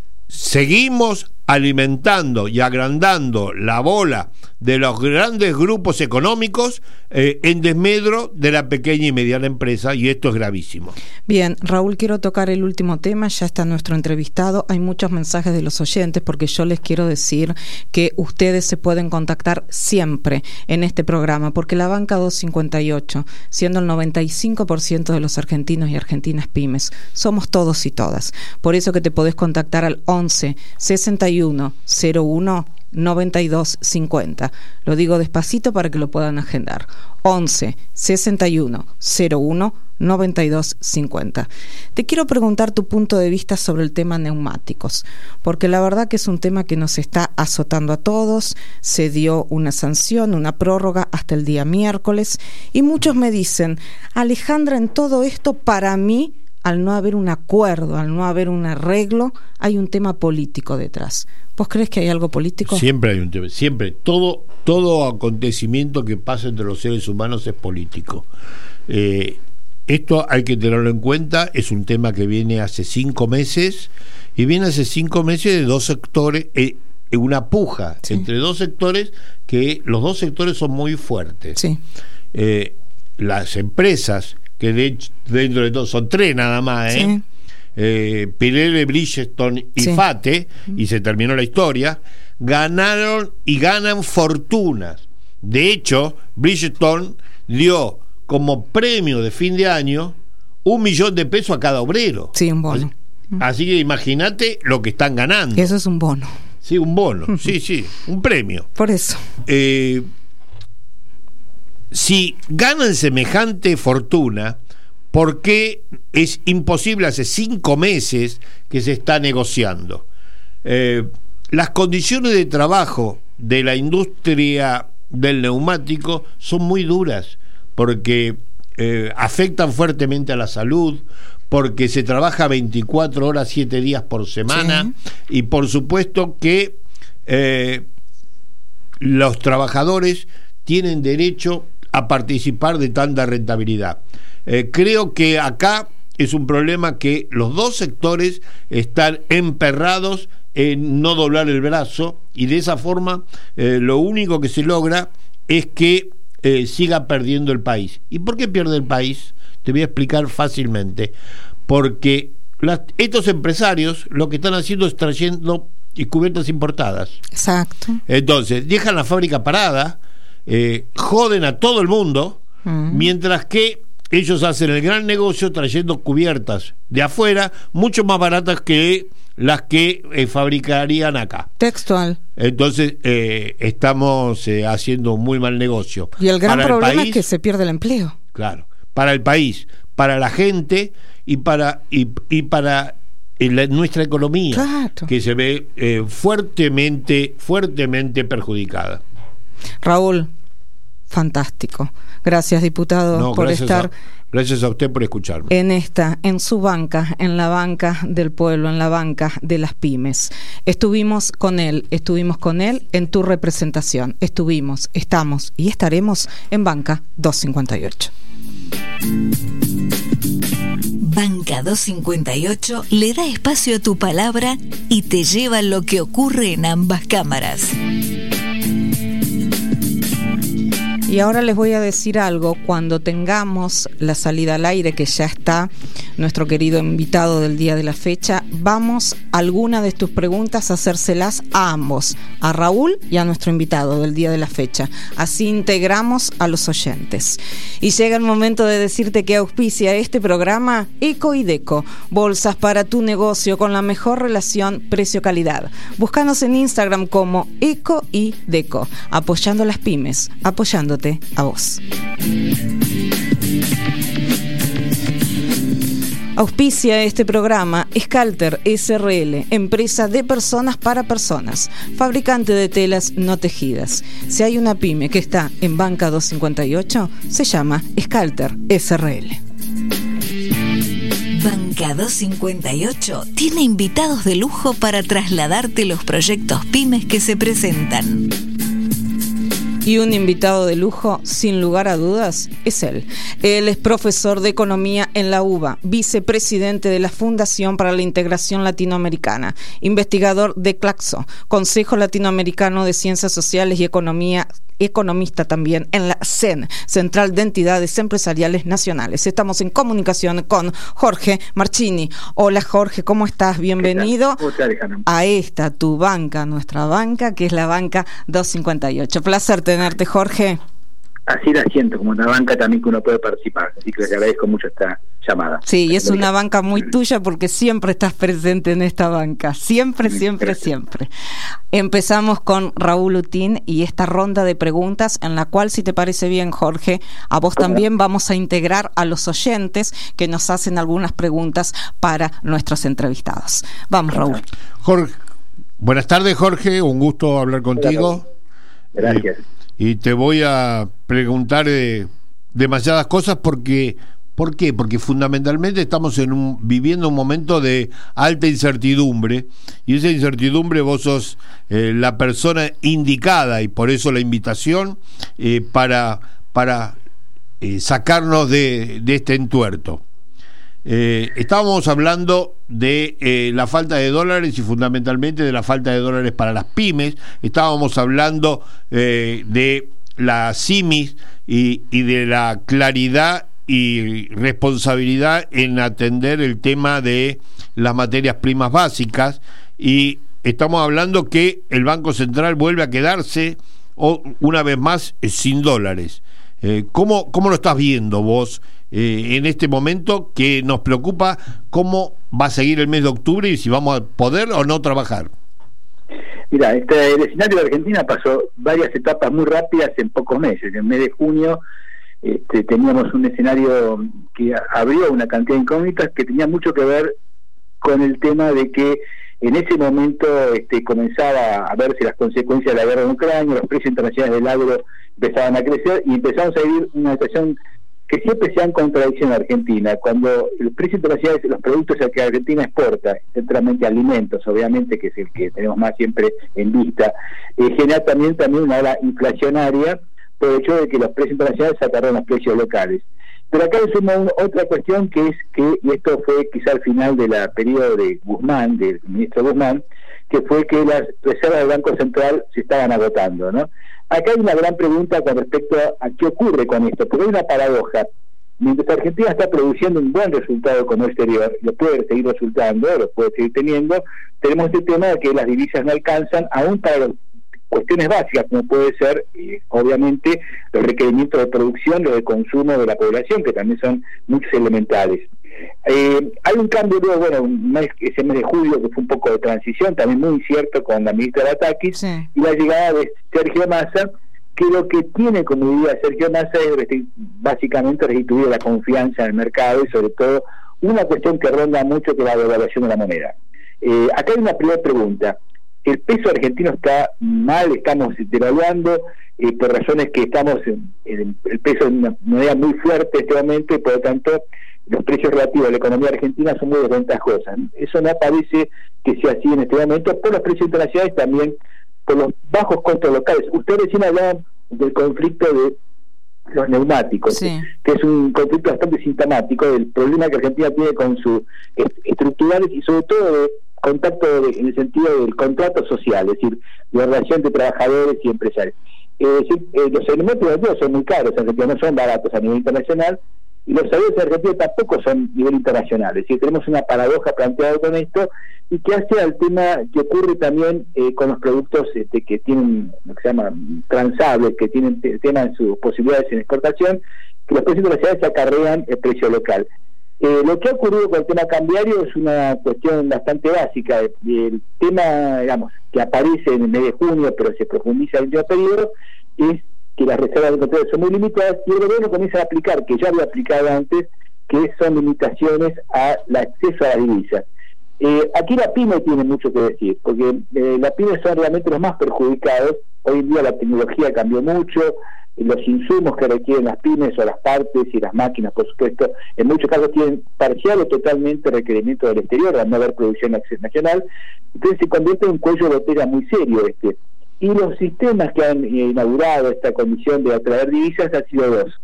seguimos alimentando y agrandando la bola de los grandes grupos económicos eh, en desmedro de la pequeña y mediana empresa, y esto es gravísimo.
Bien, Raúl, quiero tocar el último tema, ya está nuestro entrevistado, hay muchos mensajes de los oyentes porque yo les quiero decir que ustedes se pueden contactar siempre en este programa, porque la banca doscientos cincuenta y ocho, siendo el noventa y cinco por ciento de los argentinos y argentinas pymes, somos todos y todas, por eso que te podés contactar al once sesenta y uno cero uno noventa y dos cincuenta. Lo digo despacito para que lo puedan agendar. once sesenta y uno cero uno noventa y dos cincuenta. Te quiero preguntar tu punto de vista sobre el tema neumáticos, porque la verdad que es un tema que nos está azotando a todos. Se dio una sanción, una prórroga hasta el día miércoles, y muchos me dicen: Alejandra, en todo esto, para mí, al no haber un acuerdo, al no haber un arreglo, hay un tema político detrás. ¿Vos crees que hay algo político?
Siempre hay un tema, siempre. Todo, todo acontecimiento que pasa entre los seres humanos es político. Eh, esto hay que tenerlo en cuenta, es un tema que viene hace cinco meses, y viene hace cinco meses de dos sectores, eh, una puja sí. entre dos sectores, que los dos sectores son muy fuertes. Sí. Eh, las empresas, que de, dentro de todo son tres nada más, ¿eh? Sí. Eh, Pirelli, Bridgestone y sí. Fate, y se terminó la historia, ganaron y ganan fortunas. De hecho, Bridgestone dio como premio de fin de año un millón de pesos a cada obrero.
Sí, un bono.
Así, así que imagínate lo que están ganando.
Eso es un bono.
Sí, un bono, sí, sí, un premio.
Por eso.
Eh, si ganan semejante fortuna, ¿por qué es imposible hace cinco meses que se está negociando? Eh, las condiciones de trabajo de la industria del neumático son muy duras, porque eh, afectan fuertemente a la salud, porque se trabaja veinticuatro horas, siete días por semana, sí. y por supuesto que eh, los trabajadores tienen derecho a participar de tanta rentabilidad. Eh, creo que acá es un problema que los dos sectores están emperrados en no doblar el brazo, y de esa forma eh, lo único que se logra es que eh, siga perdiendo el país. ¿Y por qué pierde el país? Te voy a explicar fácilmente. Porque las, estos empresarios lo que están haciendo es trayendo cubiertas importadas.
Exacto.
Entonces dejan la fábrica parada, eh, joden a todo el mundo, mm. mientras que ellos hacen el gran negocio trayendo cubiertas de afuera mucho más baratas que las que eh, fabricarían acá.
Textual.
Entonces eh, estamos eh, haciendo un muy mal negocio.
Y el gran
para
problema
el país,
es que se pierde el empleo.
Claro, para el país, para la gente y para y, y para la, nuestra economía, claro. que se ve eh, fuertemente, fuertemente perjudicada.
Raúl, fantástico. Gracias, diputado,
no,
por
gracias
estar...
A... Gracias a usted por escucharme.
En esta, en su banca, en la banca del pueblo, en la banca de las pymes. Estuvimos con él, estuvimos con él en tu representación. Estuvimos, estamos y estaremos en Banca doscientos cincuenta y ocho.
Banca doscientos cincuenta y ocho le da espacio a tu palabra y te lleva lo que ocurre en ambas cámaras.
Y ahora les voy a decir algo, cuando tengamos la salida al aire, que ya está nuestro querido invitado del día de la fecha, vamos a alguna de tus preguntas a hacérselas a ambos, a Raúl y a nuestro invitado del día de la fecha. Así integramos a los oyentes. Y llega el momento de decirte que auspicia este programa Eco y Deco, bolsas para tu negocio con la mejor relación precio-calidad. Búscanos en Instagram como Eco y Deco, apoyando a las pymes, apoyándote a vos. Auspicia este programa Scalter S R L, empresa de personas para personas, fabricante de telas no tejidas. Si hay una pyme que está en Banca doscientos cincuenta y ocho, se llama Scalter S R L.
Banca doscientos cincuenta y ocho tiene invitados de lujo para trasladarte los proyectos pymes que se presentan.
Y un invitado de lujo, sin lugar a dudas, es él. Él es profesor de Economía en la UBA, vicepresidente de la Fundación para la Integración Latinoamericana, investigador de CLACSO, Consejo Latinoamericano de Ciencias Sociales y Economía, economista también en la C E N, Central de Entidades Empresariales Nacionales. Estamos en comunicación con Jorge Marchini. Hola Jorge, ¿cómo estás? Bienvenido a esta, tu banca, nuestra banca, que es la Banca doscientos cincuenta y ocho. Placer tenerte, Jorge.
Así la siento, como una banca también que uno puede participar, así que les agradezco mucho esta llamada.
Sí, y es una banca muy tuya porque siempre estás presente en esta banca, siempre, siempre, Gracias. siempre. Empezamos con Raúl Utín y esta ronda de preguntas en la cual, si te parece bien, Jorge, a vos también vamos a integrar a los oyentes que nos hacen algunas preguntas para nuestros entrevistados. Vamos, Raúl.
Jorge, buenas tardes, Jorge, un gusto hablar contigo.
Gracias.
Eh, Y te voy a preguntar eh, demasiadas cosas porque, ¿por qué? Porque fundamentalmente estamos en un, viviendo un momento de alta incertidumbre, y esa incertidumbre vos sos eh, la persona indicada, y por eso la invitación eh, para, para eh, sacarnos de, de este entuerto. Eh, estábamos hablando de eh, la falta de dólares y fundamentalmente de la falta de dólares para las pymes. Estábamos hablando eh, de la CIMIS y, y de la claridad y responsabilidad en atender el tema de las materias primas básicas, y estamos hablando que el Banco Central vuelve a quedarse o, una vez más eh, sin dólares. Eh, ¿cómo, ¿Cómo lo estás viendo vos eh, en este momento que nos preocupa cómo va a seguir el mes de octubre y si vamos a poder o no trabajar?
Mira, este, el escenario de Argentina pasó varias etapas muy rápidas en pocos meses. En el mes de junio este, teníamos un escenario que abrió una cantidad de incógnitas que tenía mucho que ver con el tema de que en ese momento este, comenzaba a verse las consecuencias de la guerra en Ucrania, los precios internacionales del agro empezaban a crecer y empezamos a vivir una situación que siempre se da en contradicción en Argentina. Cuando el precio internacional de los productos que Argentina exporta, centralmente alimentos, obviamente, que es el que tenemos más siempre en vista, eh, genera también, también una ola inflacionaria por el hecho de que los precios internacionales sacaron los precios locales. Pero acá se suma otra cuestión que es que, y esto fue quizá al final del periodo de Guzmán, del ministro Guzmán, que fue que las reservas del Banco Central se estaban agotando, ¿no? Acá hay una gran pregunta con respecto a, a qué ocurre con esto, porque hay una paradoja. Mientras Argentina está produciendo un buen resultado como exterior, lo puede seguir resultando, lo puede seguir teniendo, tenemos este tema de que las divisas no alcanzan, aún para las cuestiones básicas, como puede ser, eh, obviamente, los requerimientos de producción, los de consumo de la población, que también son muchos elementales. Eh, hay un cambio luego, bueno, un mes, ese mes de julio que fue un poco de transición, también muy incierto con la ministra Batakis, sí. Y la llegada de Sergio Massa, que lo que tiene como idea Sergio Massa es básicamente restituir la confianza en el mercado y sobre todo una cuestión que ronda mucho, que es la devaluación de la moneda. Eh, acá hay una primera pregunta. El peso argentino está mal, estamos devaluando eh, por razones que estamos en, en el peso de una moneda muy fuerte en este momento y por lo tanto los precios relativos a la economía argentina son muy desventajosos. Eso no parece que sea así en este momento por los precios internacionales, también por los bajos costos locales. Usted recién hablaba del conflicto de los neumáticos, sí. que es un conflicto bastante sintomático del problema que Argentina tiene con sus estructurales y sobre todo de contacto de, en el sentido del contrato social, es decir, la relación de trabajadores y empresarios. Eh, sí, eh, los alimentos argentinos son muy caros, en Argentina no son baratos a nivel internacional, y los salarios argentinos tampoco son a nivel internacional. Es decir, tenemos una paradoja planteada con esto, y que hace al tema que ocurre también eh, con los productos este, que tienen, lo que se llama transables, que tienen te tema en sus posibilidades en exportación, que los precios internacionales se acarrean el precio local. Eh, lo que ha ocurrido con el tema cambiario es una cuestión bastante básica. El tema, digamos, que aparece en el mes de junio, pero se profundiza en el último periodo, es que las reservas de petróleo son muy limitadas, y el gobierno comienza a aplicar, que ya había aplicado antes, que son limitaciones al acceso a las divisas. Eh, aquí la pyme tiene mucho que decir, porque eh, las pymes son realmente los más perjudicados. Hoy en día la tecnología cambió mucho, los insumos que requieren las pymes, o las partes y las máquinas, por supuesto, en muchos casos tienen parcial o totalmente requerimiento del exterior, al no haber producción nacional. Entonces se convierte en un cuello de botella muy serio este. Y los sistemas que han eh, inaugurado esta comisión de atraer divisas han sido dos.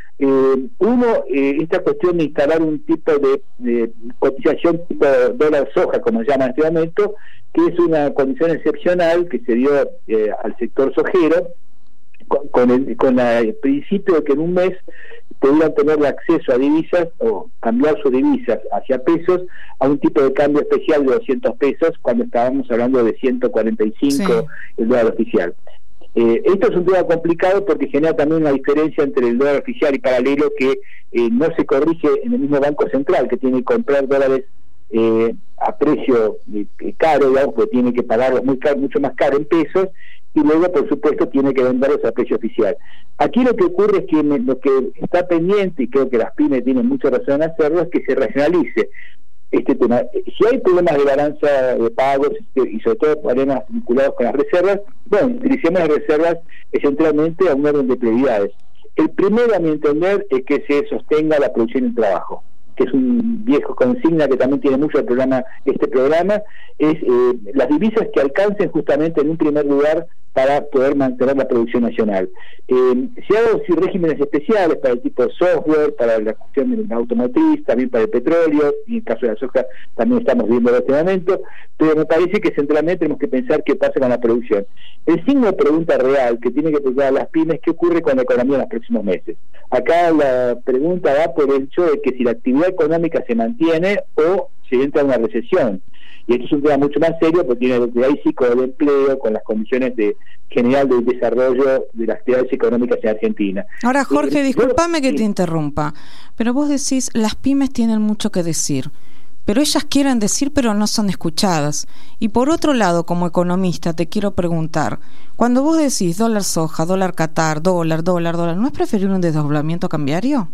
Eh, uno, eh, esta cuestión de instalar un tipo de, de cotización tipo dólar soja, como se llama en este momento, que es una condición excepcional que se dio eh, al sector sojero, con, con, el, con la, el principio de que en un mes pudieran tener acceso a divisas o cambiar sus divisas hacia pesos a un tipo de cambio especial de doscientos pesos, cuando estábamos hablando de ciento cuarenta y cinco sí. el dólar oficial. Eh, esto es un tema complicado porque genera también una diferencia entre el dólar oficial y paralelo que eh, no se corrige en el mismo Banco Central, que tiene que comprar dólares eh, a precio eh, caro, digamos, porque tiene que pagarlos muy caro, mucho más caro en pesos, y luego por supuesto tiene que venderlos a precio oficial. Aquí lo que ocurre es que me, lo que está pendiente, y creo que las pymes tienen mucha razón en hacerlo, es que se regionalice este tema. Si hay problemas de balanza de pagos y sobre todo problemas vinculados con las reservas, bueno, utilicemos las reservas centralmente a un orden de prioridades. El primero, a mi entender, es que se sostenga la producción y el trabajo, que es un viejo consigna que también tiene mucho el programa, este programa, es eh, las divisas que alcancen justamente en un primer lugar para poder mantener la producción nacional. Eh, se han dado sí, regímenes especiales para el tipo de software, para la cuestión de la automotriz, también para el petróleo, y en el caso de la soja también estamos viendo en este momento, pero me parece que centralmente tenemos que pensar qué pasa con la producción. El signo de pregunta real que tiene que preguntar a las pymes, ¿qué ocurre con la economía en los próximos meses? Acá la pregunta va por el hecho de que si la actividad económica se mantiene o se entra en una recesión. Y esto es un tema mucho más serio porque tiene que ver con el empleo, con las condiciones de general del desarrollo de las actividades económicas en Argentina.
Ahora, Jorge, eh, discúlpame que sí. te interrumpa, pero vos decís, las pymes tienen mucho que decir, pero ellas quieren decir, pero no son escuchadas. Y por otro lado, como economista, te quiero preguntar, cuando vos decís dólar soja, dólar Qatar, dólar, dólar, dólar, ¿no es preferible un desdoblamiento cambiario?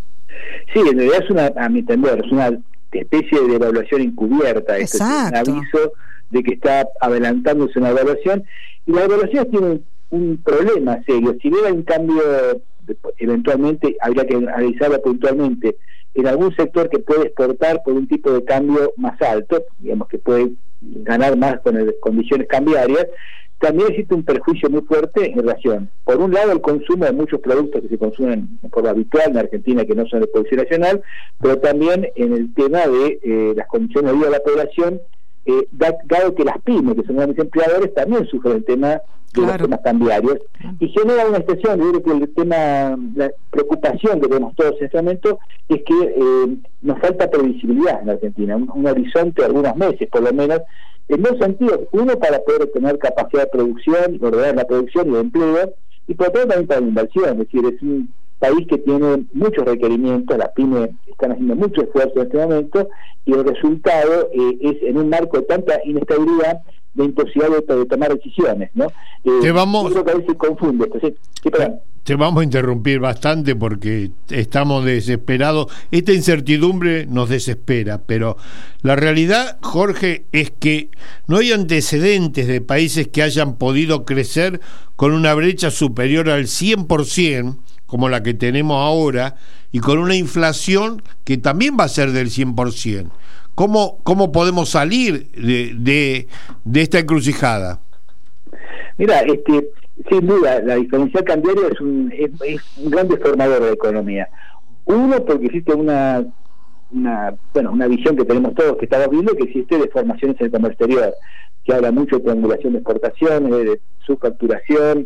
Sí, en realidad es una, a mi entender, es una especie de devaluación encubierta. Esto es un aviso de que está adelantándose una devaluación, y la devaluación tiene un, un problema serio. Si hubiera un cambio, eventualmente habría que analizarlo puntualmente en algún sector que puede exportar por un tipo de cambio más alto, digamos que puede ganar más con el, condiciones cambiarias. También existe un perjuicio muy fuerte en relación, por un lado, el consumo de muchos productos que se consumen por lo habitual en Argentina, que no son de producción nacional, pero también en el tema de eh, las condiciones de vida de la población, eh, dado que las pymes, que son grandes empleadores, también sufren el tema de claro. los temas cambiarios, y genera una expresión. Yo creo que el tema, la preocupación que tenemos todos en este momento es que eh, nos falta previsibilidad en Argentina, un, un horizonte de algunos meses por lo menos, en dos sentidos: uno, para poder tener capacidad de producción, ordenar la producción y el empleo, y por otro también para la inversión. Es decir, es un país que tiene muchos requerimientos, las pymes están haciendo mucho esfuerzo en este momento, y el resultado eh, es en un marco de tanta inestabilidad, de imposibilidad de, de tomar decisiones, ¿no? Eh,
te vamos,
yo creo que a veces se confunde esto. Sí, sí, perdón.
Te vamos a interrumpir bastante porque estamos desesperados. Esta incertidumbre nos desespera, pero la realidad, Jorge, es que no hay antecedentes de países que hayan podido crecer con una brecha superior al cien por ciento, como la que tenemos ahora, y con una inflación que también va a ser del cien por ciento. ¿Cómo, cómo podemos salir de, de, de esta encrucijada?
Mira, este, sin duda, la diferencial cambiaria es un, es, es un gran deformador de la economía. Uno, porque existe una, una, bueno, una visión que tenemos todos, que estamos viendo, que existe deformaciones en el comercio exterior. Se habla mucho de triangulación de exportaciones, de subfacturación,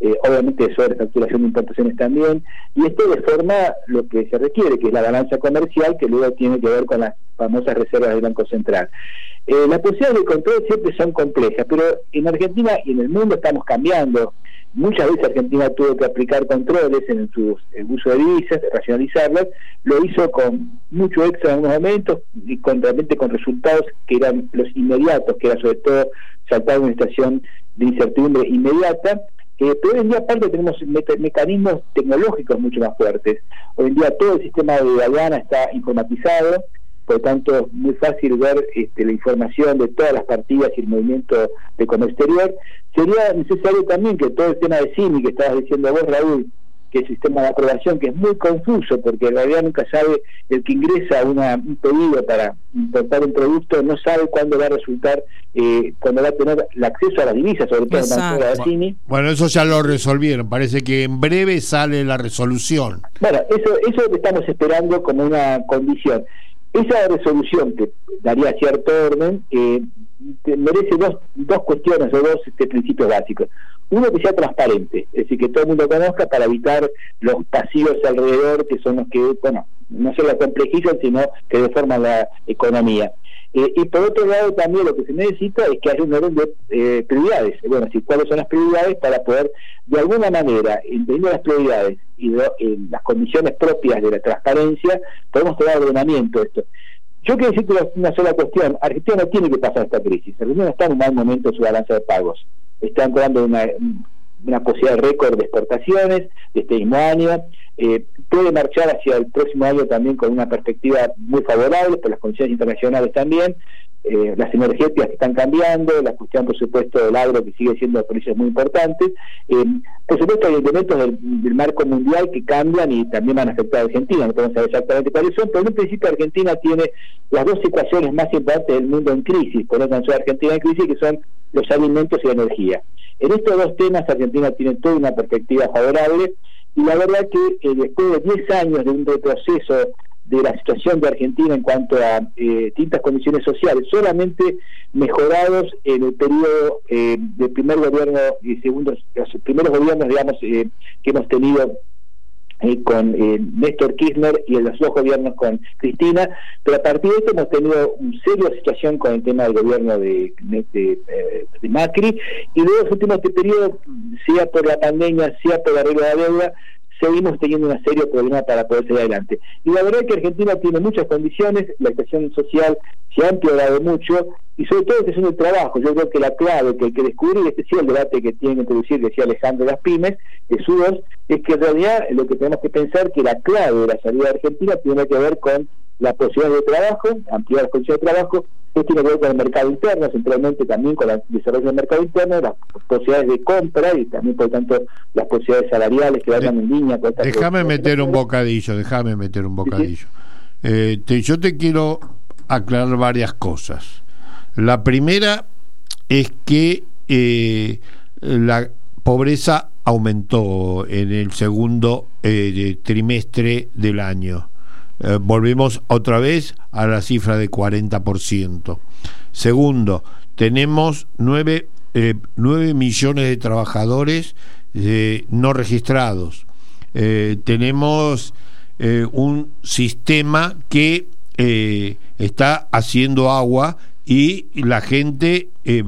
eh, obviamente sobrefacturación de importaciones también, y esto deforma lo que se requiere, que es la balanza comercial, que luego tiene que ver con las famosas reservas del Banco Central. Eh, las posibilidades de control siempre son complejas, pero en Argentina y en el mundo estamos cambiando. Muchas veces Argentina tuvo que aplicar controles en su el uso de divisas, racionalizarlas, lo hizo con mucho éxito en algunos momentos y con, realmente con resultados que eran los inmediatos, que era sobre todo saltar una situación de incertidumbre inmediata, eh, pero hoy en día aparte tenemos me mecanismos tecnológicos mucho más fuertes. Hoy en día todo el sistema de aduana está informatizado, por lo tanto es muy fácil ver este, la información de todas las partidas y el movimiento de comercio exterior. Sería necesario también que todo el tema de C I M I que estabas diciendo vos, Raúl, que el sistema de aprobación, que es muy confuso, porque en realidad nunca sabe el que ingresa una, un pedido para importar un producto, no sabe cuándo va a resultar, eh, cuándo va a tener el acceso a las divisas, sobre todo en la C I M I.
Bueno, eso ya lo resolvieron, parece que en breve sale la resolución.
Bueno, eso, eso es lo que estamos esperando como una condición. Esa resolución que daría cierto orden eh, merece dos, dos cuestiones o dos este, principios básicos. Uno, que sea transparente, es decir, que todo el mundo conozca para evitar los pasivos alrededor, que son los que, bueno, no solo complejizan, sino que deforman la economía. Eh, y por otro lado también lo que se necesita es que haya un orden de eh, prioridades, bueno, si cuáles son las prioridades para poder de alguna manera, entendiendo las prioridades y de, eh, las condiciones propias de la transparencia, podemos tener ordenamiento de esto. Yo quiero decirte una sola cuestión: Argentina no tiene que pasar esta crisis, Argentina no está en un mal momento en su balanza de pagos, está entrando una, una posibilidad de récord de exportaciones de este mismo año. Eh, puede marchar hacia el próximo año también con una perspectiva muy favorable por las condiciones internacionales también, eh, las energéticas que están cambiando, la cuestión por supuesto del agro que sigue siendo precios muy importantes, eh, por supuesto hay elementos del, del marco mundial que cambian y también van a afectar a Argentina, no podemos saber exactamente cuáles son, pero en principio Argentina tiene las dos ecuaciones más importantes del mundo en crisis, por no tan solo Argentina en crisis, que son los alimentos y la energía. En estos dos temas Argentina tiene toda una perspectiva favorable. Y la verdad que eh, después de diez años de un retroceso de la situación de Argentina en cuanto a eh, distintas condiciones sociales, solamente mejorados en el periodo eh, del primer gobierno y segundos, los primeros gobiernos, digamos, eh, que hemos tenido eh, con eh, Néstor Kirchner y en los dos gobiernos con Cristina, pero a partir de esto hemos tenido una seria situación con el tema del gobierno de, de, de, de Macri, y luego los últimos este periodo, sea por la pandemia, sea por la arreglo de la deuda, seguimos teniendo una serio problema para poder seguir adelante. Y la verdad es que Argentina tiene muchas condiciones, la situación social se ha empeorado mucho, y sobre todo que es el trabajo. Yo creo que la clave que hay que descubrir, este sí el debate que tiene que introducir, decía Alejandro, las pymes, de su dos, es que en realidad lo que tenemos que pensar que la clave de la salida de Argentina tiene que ver con la posibilidad de trabajo, ampliar las condiciones de trabajo. Esto tiene que ver con el mercado interno, centralmente también con el desarrollo del mercado interno, las posibilidades de compra y también, por tanto, las posibilidades salariales que vayan en línea con esta.
Déjame meter un bocadillo, déjame meter un bocadillo. ¿Sí? Eh, te, yo te quiero aclarar varias cosas. La primera es que eh, la pobreza aumentó en el segundo eh, trimestre del año. Eh, volvemos otra vez a la cifra de cuarenta por ciento. Segundo, tenemos nueve, eh, nueve millones de trabajadores eh, no registrados. Eh, tenemos eh, un sistema que eh, está haciendo agua y la gente eh,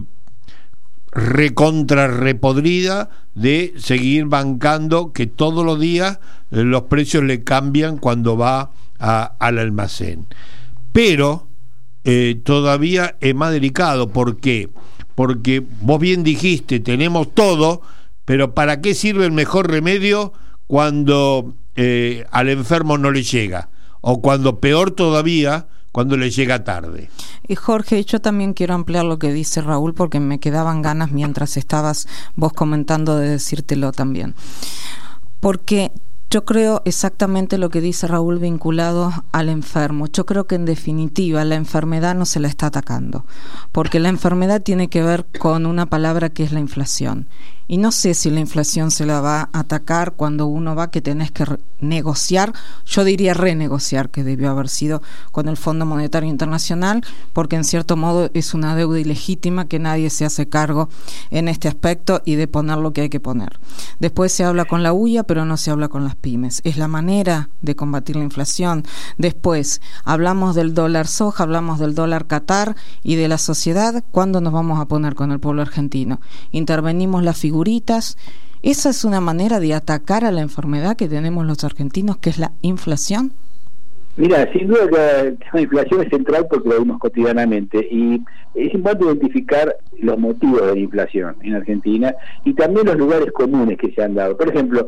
recontra repodrida de seguir bancando que todos los días eh, los precios le cambian cuando va a, al almacén. Pero eh, todavía es más delicado. ¿Por qué? Porque vos bien dijiste, tenemos todo, pero ¿para qué sirve el mejor remedio cuando eh, al enfermo no le llega? O cuando, peor todavía, cuando le llega tarde.
Y Jorge, yo también quiero ampliar lo que dice Raúl, porque me quedaban ganas mientras estabas vos comentando de decírtelo también. Porque yo creo exactamente lo que dice Raúl vinculado al enfermo. Yo creo que en definitiva la enfermedad no se la está atacando, porque la enfermedad tiene que ver con una palabra que es la inflación. Y no sé si la inflación se la va a atacar cuando uno va que tenés que re- negociar, yo diría renegociar, que debió haber sido con el Fondo Monetario Internacional, porque en cierto modo es una deuda ilegítima que nadie se hace cargo en este aspecto y de poner lo que hay que poner. Después se habla con la U I A, pero no se habla con las pymes. Es la manera de combatir la inflación. Después hablamos del dólar soja, hablamos del dólar Qatar y de la sociedad. ¿Cuándo nos vamos a poner con el pueblo argentino? Intervenimos la figura figuritas. ¿Esa es una manera de atacar a la enfermedad que tenemos los argentinos, que es la inflación?
Mira, sin duda que la inflación es central porque lo vimos cotidianamente y es importante identificar los motivos de la inflación en Argentina y también los lugares comunes que se han dado. Por ejemplo,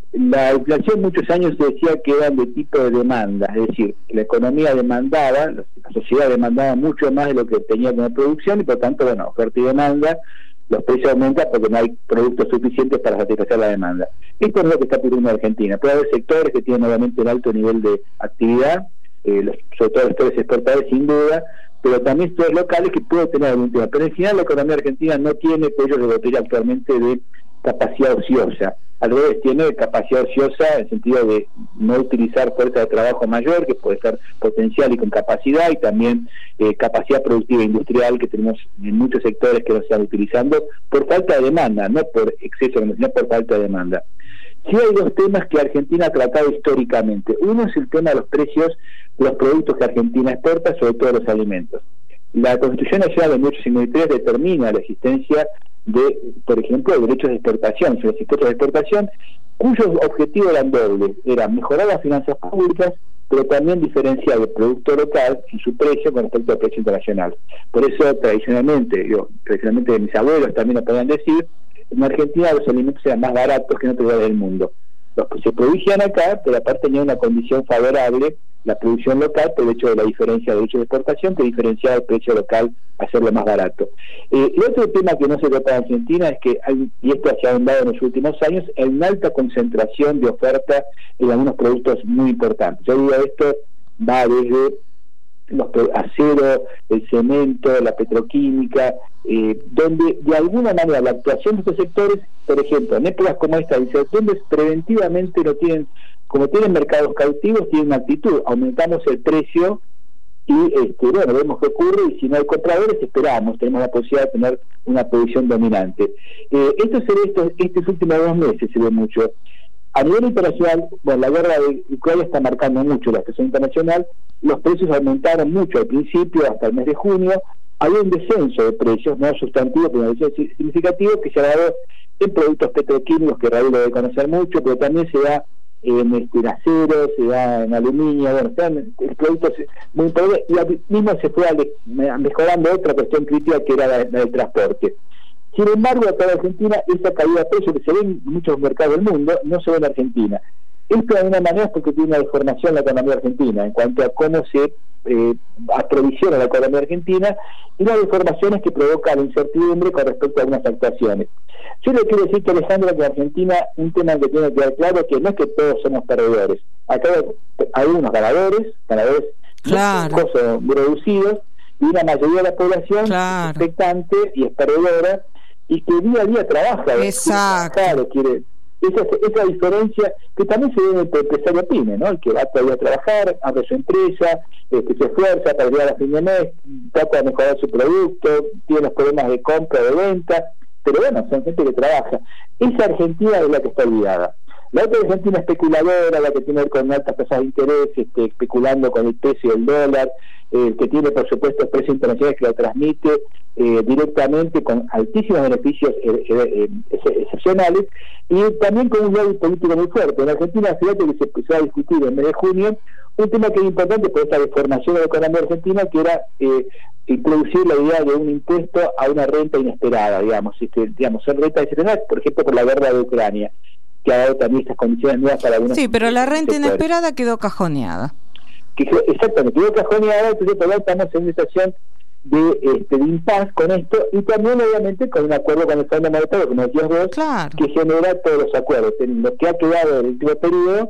la inflación muchos años se decía que eran de tipo de demanda, es decir, la economía demandaba, la sociedad demandaba mucho más de lo que tenía como producción y por tanto, bueno, oferta y demanda, los precios aumentan porque no hay productos suficientes para satisfacer la demanda. Esto es lo que está ocurriendo en Argentina. Puede haber sectores que tienen obviamente un alto nivel de actividad, eh, los, sobre todo los sectores exportadores sin duda, pero también sectores locales que pueden tener algún tema. Pero al final la economía argentina no tiene cuello de botella actualmente de capacidad ociosa. Al revés, tiene capacidad ociosa en el sentido de no utilizar fuerza de trabajo mayor, que puede ser potencial y con capacidad, y también eh, capacidad productiva industrial que tenemos en muchos sectores que no se están utilizando por falta de demanda, no por exceso, sino por falta de demanda. Sí hay dos temas que Argentina ha tratado históricamente. Uno es el tema de los precios de los productos que Argentina exporta, sobre todo los alimentos. La Constitución Nacional de mil ochocientos cincuenta y tres determina la existencia de, por ejemplo, de derechos de exportación, sobre los impuestos de exportación, cuyos objetivos eran dobles, era mejorar las finanzas públicas, pero también diferenciar el producto local en su precio con respecto al precio internacional. Por eso, tradicionalmente, yo, tradicionalmente mis abuelos también lo podían decir, en Argentina los alimentos eran más baratos que en otros lugares del mundo. Los que se producían acá, pero aparte tenían una condición favorable, la producción local, por el hecho de la diferencia de derechos de exportación, que diferenciaba el precio local a hacerlo más barato. Eh, el otro tema que no se trata en Argentina es que hay, y esto se ha ahondado en los últimos años, hay una alta concentración de oferta en algunos productos muy importantes. Yo digo, esto va desde los acero, el cemento, la petroquímica, eh, donde de alguna manera la actuación de estos sectores, por ejemplo, en épocas como esta, donde preventivamente no tienen, como tienen mercados cautivos, tienen una actitud, aumentamos el precio y este, bueno, vemos qué ocurre, y si no hay compradores esperamos, tenemos la posibilidad de tener una posición dominante. Eh, esto se ve estos, estos últimos dos meses, se ve mucho. A nivel internacional, bueno, la guerra de Ucrania está marcando mucho la situación internacional, los precios aumentaron mucho al principio, hasta el mes de junio, hay un descenso de precios, no sustantivo, pero un descenso significativo que se ha dado en productos petroquímicos, que Raúl lo debe conocer mucho, pero también se da en, este, en acero, se da en aluminio, bueno, están productos muy importantes, y mismo se fue mejorando otra cuestión crítica que era la, la del transporte. Sin embargo, acá en Argentina, esa caída de precios que se ve en muchos mercados del mundo, no se ve en Argentina. Esto de alguna manera es porque tiene una deformación la economía argentina en cuanto a cómo se eh, aprovisiona la economía argentina y las deformaciones que provocan la incertidumbre con respecto a algunas actuaciones. Yo le quiero decir que, Alejandro, que en Argentina un tema que tiene que quedar claro es que no es que todos somos perdedores. Acá hay unos ganadores, ganadores
claro.
muy pocos, muy reducidos, y una mayoría de la población
claro.
es expectante y es perdedora, y que día a día trabaja,
exacto.
quiere trabajar, quiere, esa, esa diferencia que también se ve en el empresario pyme, ¿no? El que va todavía a trabajar, abre su empresa, eh, que se esfuerza para llegar a fin de mes, trata de mejorar su producto, tiene los problemas de compra, de venta, pero bueno, son gente que trabaja. Esa Argentina es la que está olvidada. La otra Argentina especuladora, la que tiene que ver con altas tasas de interés, este, especulando con el precio del dólar, eh, que tiene por supuesto el precio internacional que lo transmite eh, directamente con altísimos beneficios eh, eh, eh, excepcionales, y también con un lobby político muy fuerte. En Argentina, fíjate que se empezó a discutir en el mes de junio un tema que es importante por esta deformación de la economía argentina, que era eh, introducir la idea de un impuesto a una renta inesperada, digamos, este, digamos, son rentas inesperadas, por ejemplo, por la guerra de Ucrania, que ha dado también estas condiciones nuevas para algunos.
Sí, pero la renta
sectores.
inesperada quedó cajoneada.
Que, exactamente, quedó cajoneada, entonces por ahora estamos en una situación de, este, de impas con esto, y también obviamente con un acuerdo con el Fondo Monetario, como decías vos,
claro.
que genera todos los acuerdos. En lo que ha quedado del último periodo,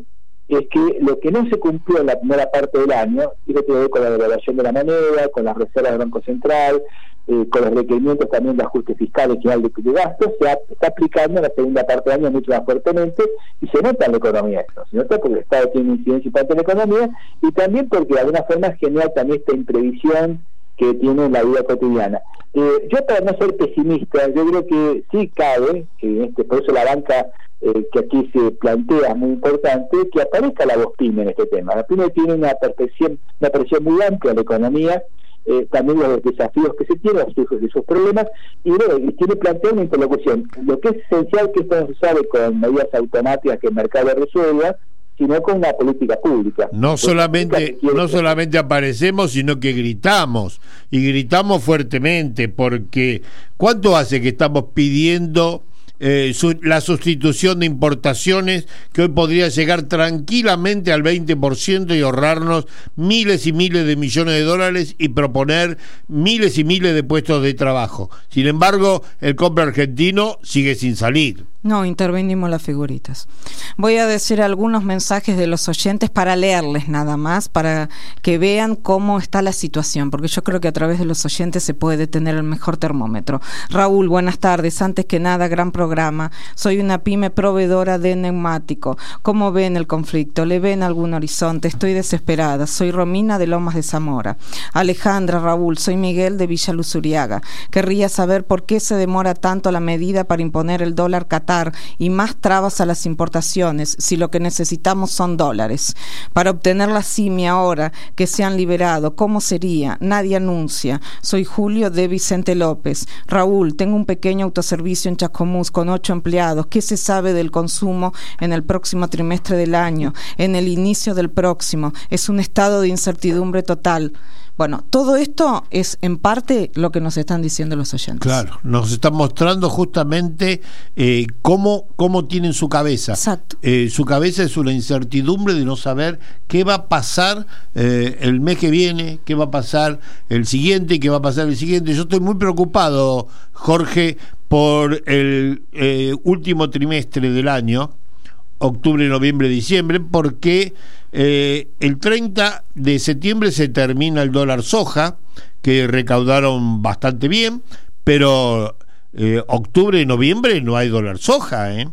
es que lo que no se cumplió en la primera parte del año tiene que ver con la devaluación de la moneda, con las reservas del Banco Central, eh, con los requerimientos también de ajuste fiscal y final de, de gastos, se ha, está aplicando en la segunda parte del año mucho más fuertemente y se nota en la economía esto, se nota porque el Estado tiene incidencia importante en la economía y también porque de alguna forma genera también esta imprevisión que tiene en la vida cotidiana. Eh, yo, para no ser pesimista, yo creo que sí cabe, que este, por eso la banca eh, que aquí se plantea muy importante, que aparezca la voz PYME en este tema. La PYME tiene una percepción, una percepción muy amplia de la economía, eh, también los desafíos que se tienen, los, de sus problemas, y bueno, y tiene planteado una interlocución. Lo que es esencial que esto no se sabe con medidas automáticas que el mercado resuelva, sino con una política pública.
No solamente, no solamente aparecemos, sino que gritamos, y gritamos fuertemente, porque ¿cuánto hace que estamos pidiendo eh, su, la sustitución de importaciones que hoy podría llegar tranquilamente al veinte por ciento y ahorrarnos miles y miles de millones de dólares y proponer miles y miles de puestos de trabajo? Sin embargo, el compra argentino sigue sin salir.
No, intervenimos las figuritas. Voy a decir algunos mensajes de los oyentes para leerles nada más, para que vean cómo está la situación, porque yo creo que a través de los oyentes se puede tener el mejor termómetro. Raúl, buenas tardes. Antes que nada, gran programa. Soy una pyme proveedora de neumático. ¿Cómo ven el conflicto? ¿Le ven algún horizonte? Estoy desesperada. Soy Romina de Lomas de Zamora. Alejandra, Raúl, soy Miguel de Villa Luzuriaga. Querría saber por qué se demora tanto la medida para imponer el dólar Qatar y más trabas a las importaciones, si lo que necesitamos son dólares. Para obtener la C I M I ahora que se han liberado, ¿cómo sería? Nadie anuncia. Soy Julio de Vicente López. Raúl, tengo un pequeño autoservicio en Chascomús con ocho empleados. ¿Qué se sabe del consumo en el próximo trimestre del año? En el inicio del próximo. Es un estado de incertidumbre total. Bueno, todo esto es en parte lo que nos están diciendo los oyentes.
Claro, nos están mostrando justamente eh, cómo, cómo tienen su cabeza.
Exacto.
Eh, su cabeza es una incertidumbre de no saber qué va a pasar eh, el mes que viene, qué va a pasar el siguiente, qué va a pasar el siguiente. Yo estoy muy preocupado, Jorge, por el eh, último trimestre del año, octubre, noviembre, diciembre, porque eh, el treinta de septiembre se termina el dólar soja, que recaudaron bastante bien, pero eh, octubre y noviembre no hay dólar soja, ¿eh?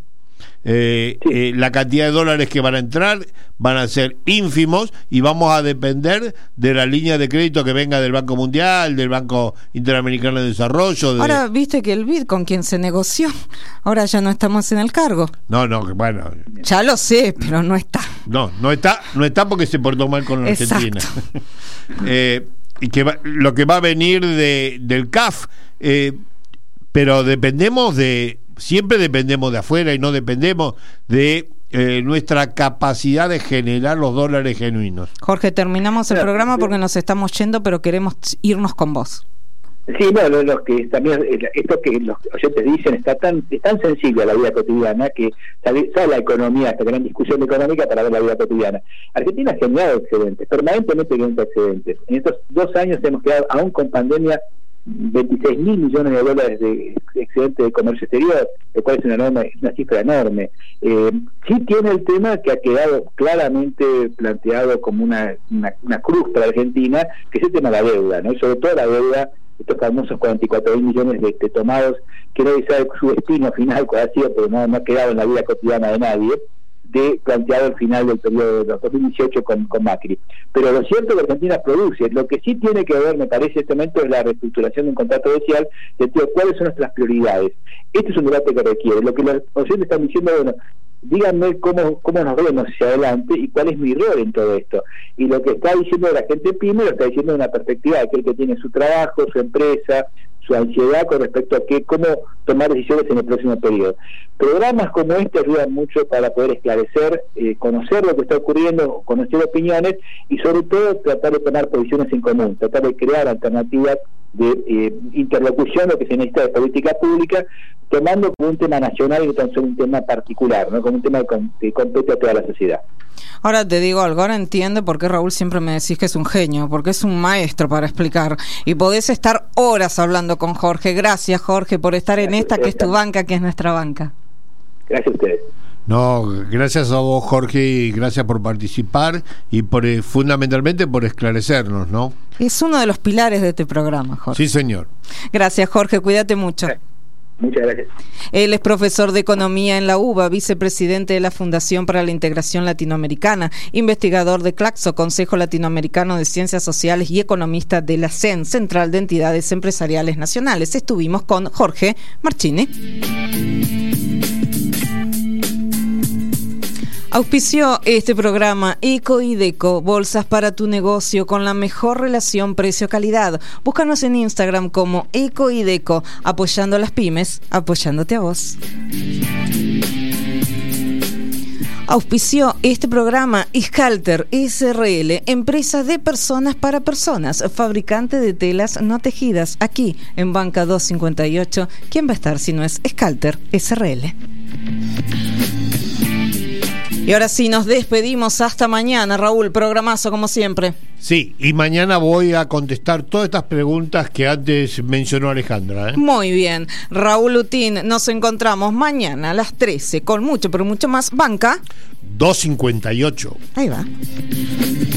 Eh,
sí.
eh, la cantidad de dólares que van a entrar van a ser ínfimos y vamos a depender de la línea de crédito que venga del Banco Mundial, del Banco Interamericano de Desarrollo. De...
Ahora, viste que el B I D con quien se negoció, ahora ya no estamos en el cargo.
No, no, bueno.
Ya lo sé, pero no está.
No, no está, no está porque se portó mal con la Argentina. eh, y que va, lo que va a venir de, del C A F, eh, pero dependemos de... Siempre dependemos de afuera y no dependemos de eh, nuestra capacidad de generar los dólares genuinos.
Jorge, terminamos el programa porque nos estamos yendo, pero queremos irnos con vos.
Sí, no, lo, lo que también esto que los oyentes dicen está tan es tan sensible a la vida cotidiana que sale, sale la economía, esta gran discusión económica para ver la vida cotidiana. Argentina ha generado excedentes, permanentemente genera excedentes. En estos dos años hemos quedado, aún con pandemia, veintiséis mil millones de dólares de excedente de comercio exterior, lo cual es una, enorme, una cifra enorme. Eh, sí tiene el tema que ha quedado claramente planteado como una, una, una cruz para Argentina, que es el tema de la deuda, ¿no? Y sobre todo la deuda, estos famosos cuarenta y cuatro mil millones de, de tomados, que nadie sabe su destino final cuál ha sido, pero no, no ha quedado en la vida cotidiana de nadie, de planteado el final del periodo de dos mil dieciocho con, con Macri. Pero lo cierto es que Argentina produce. Lo que sí tiene que ver, me parece, en este momento es la reestructuración de un contrato social, de tío, cuáles son nuestras prioridades. Este es un debate que requiere. Lo que los oyentes están diciendo, bueno, díganme cómo, cómo nos vemos hacia adelante y cuál es mi rol en todo esto. Y lo que está diciendo la gente PYME lo está diciendo de una perspectiva de aquel que tiene su trabajo, su empresa, su ansiedad con respecto a qué, cómo tomar decisiones en el próximo periodo. Programas como este ayudan mucho para poder esclarecer, eh, conocer lo que está ocurriendo, conocer opiniones y sobre todo tratar de tomar posiciones en común, tratar de crear alternativas de eh, interlocución, lo que se necesita de política pública, tomando como un tema nacional y no tan solo un tema particular, ¿no? Como un tema que, que compete a toda la sociedad.
Ahora te digo algo, ahora entiende por qué Raúl siempre me decís que es un genio, porque es un maestro para explicar y podés estar horas hablando con Jorge. Gracias, Jorge, por estar Gracias, en esta que es tu banca, que es nuestra banca.
Gracias a ustedes.
No, gracias a vos, Jorge, y gracias por participar y por eh, fundamentalmente por esclarecernos, ¿no?
Es uno de los pilares de este programa, Jorge.
Sí, señor.
Gracias, Jorge, cuídate mucho.
Muchas gracias.
Él es profesor de Economía en la U B A, vicepresidente de la Fundación para la Integración Latinoamericana, investigador de CLACSO, Consejo Latinoamericano de Ciencias Sociales, y economista de la C E N, Central de Entidades Empresariales Nacionales. Estuvimos con Jorge Marchini. Auspició este programa Eco y Deco, bolsas para tu negocio con la mejor relación precio-calidad. Búscanos en Instagram como Eco y Deco, apoyando a las pymes, apoyándote a vos. Auspició este programa Iscalter S R L, empresa de personas para personas, fabricante de telas no tejidas, aquí en Banca doscientos cincuenta y ocho. ¿Quién va a estar si no es Iscalter S R L? Y ahora sí, nos despedimos hasta mañana, Raúl, programazo como siempre.
Sí, y mañana voy a contestar todas estas preguntas que antes mencionó Alejandra, ¿eh?
Muy bien, Raúl Utín, nos encontramos mañana a las trece con mucho, pero mucho más Banca
doscientos cincuenta y ocho.
Ahí va.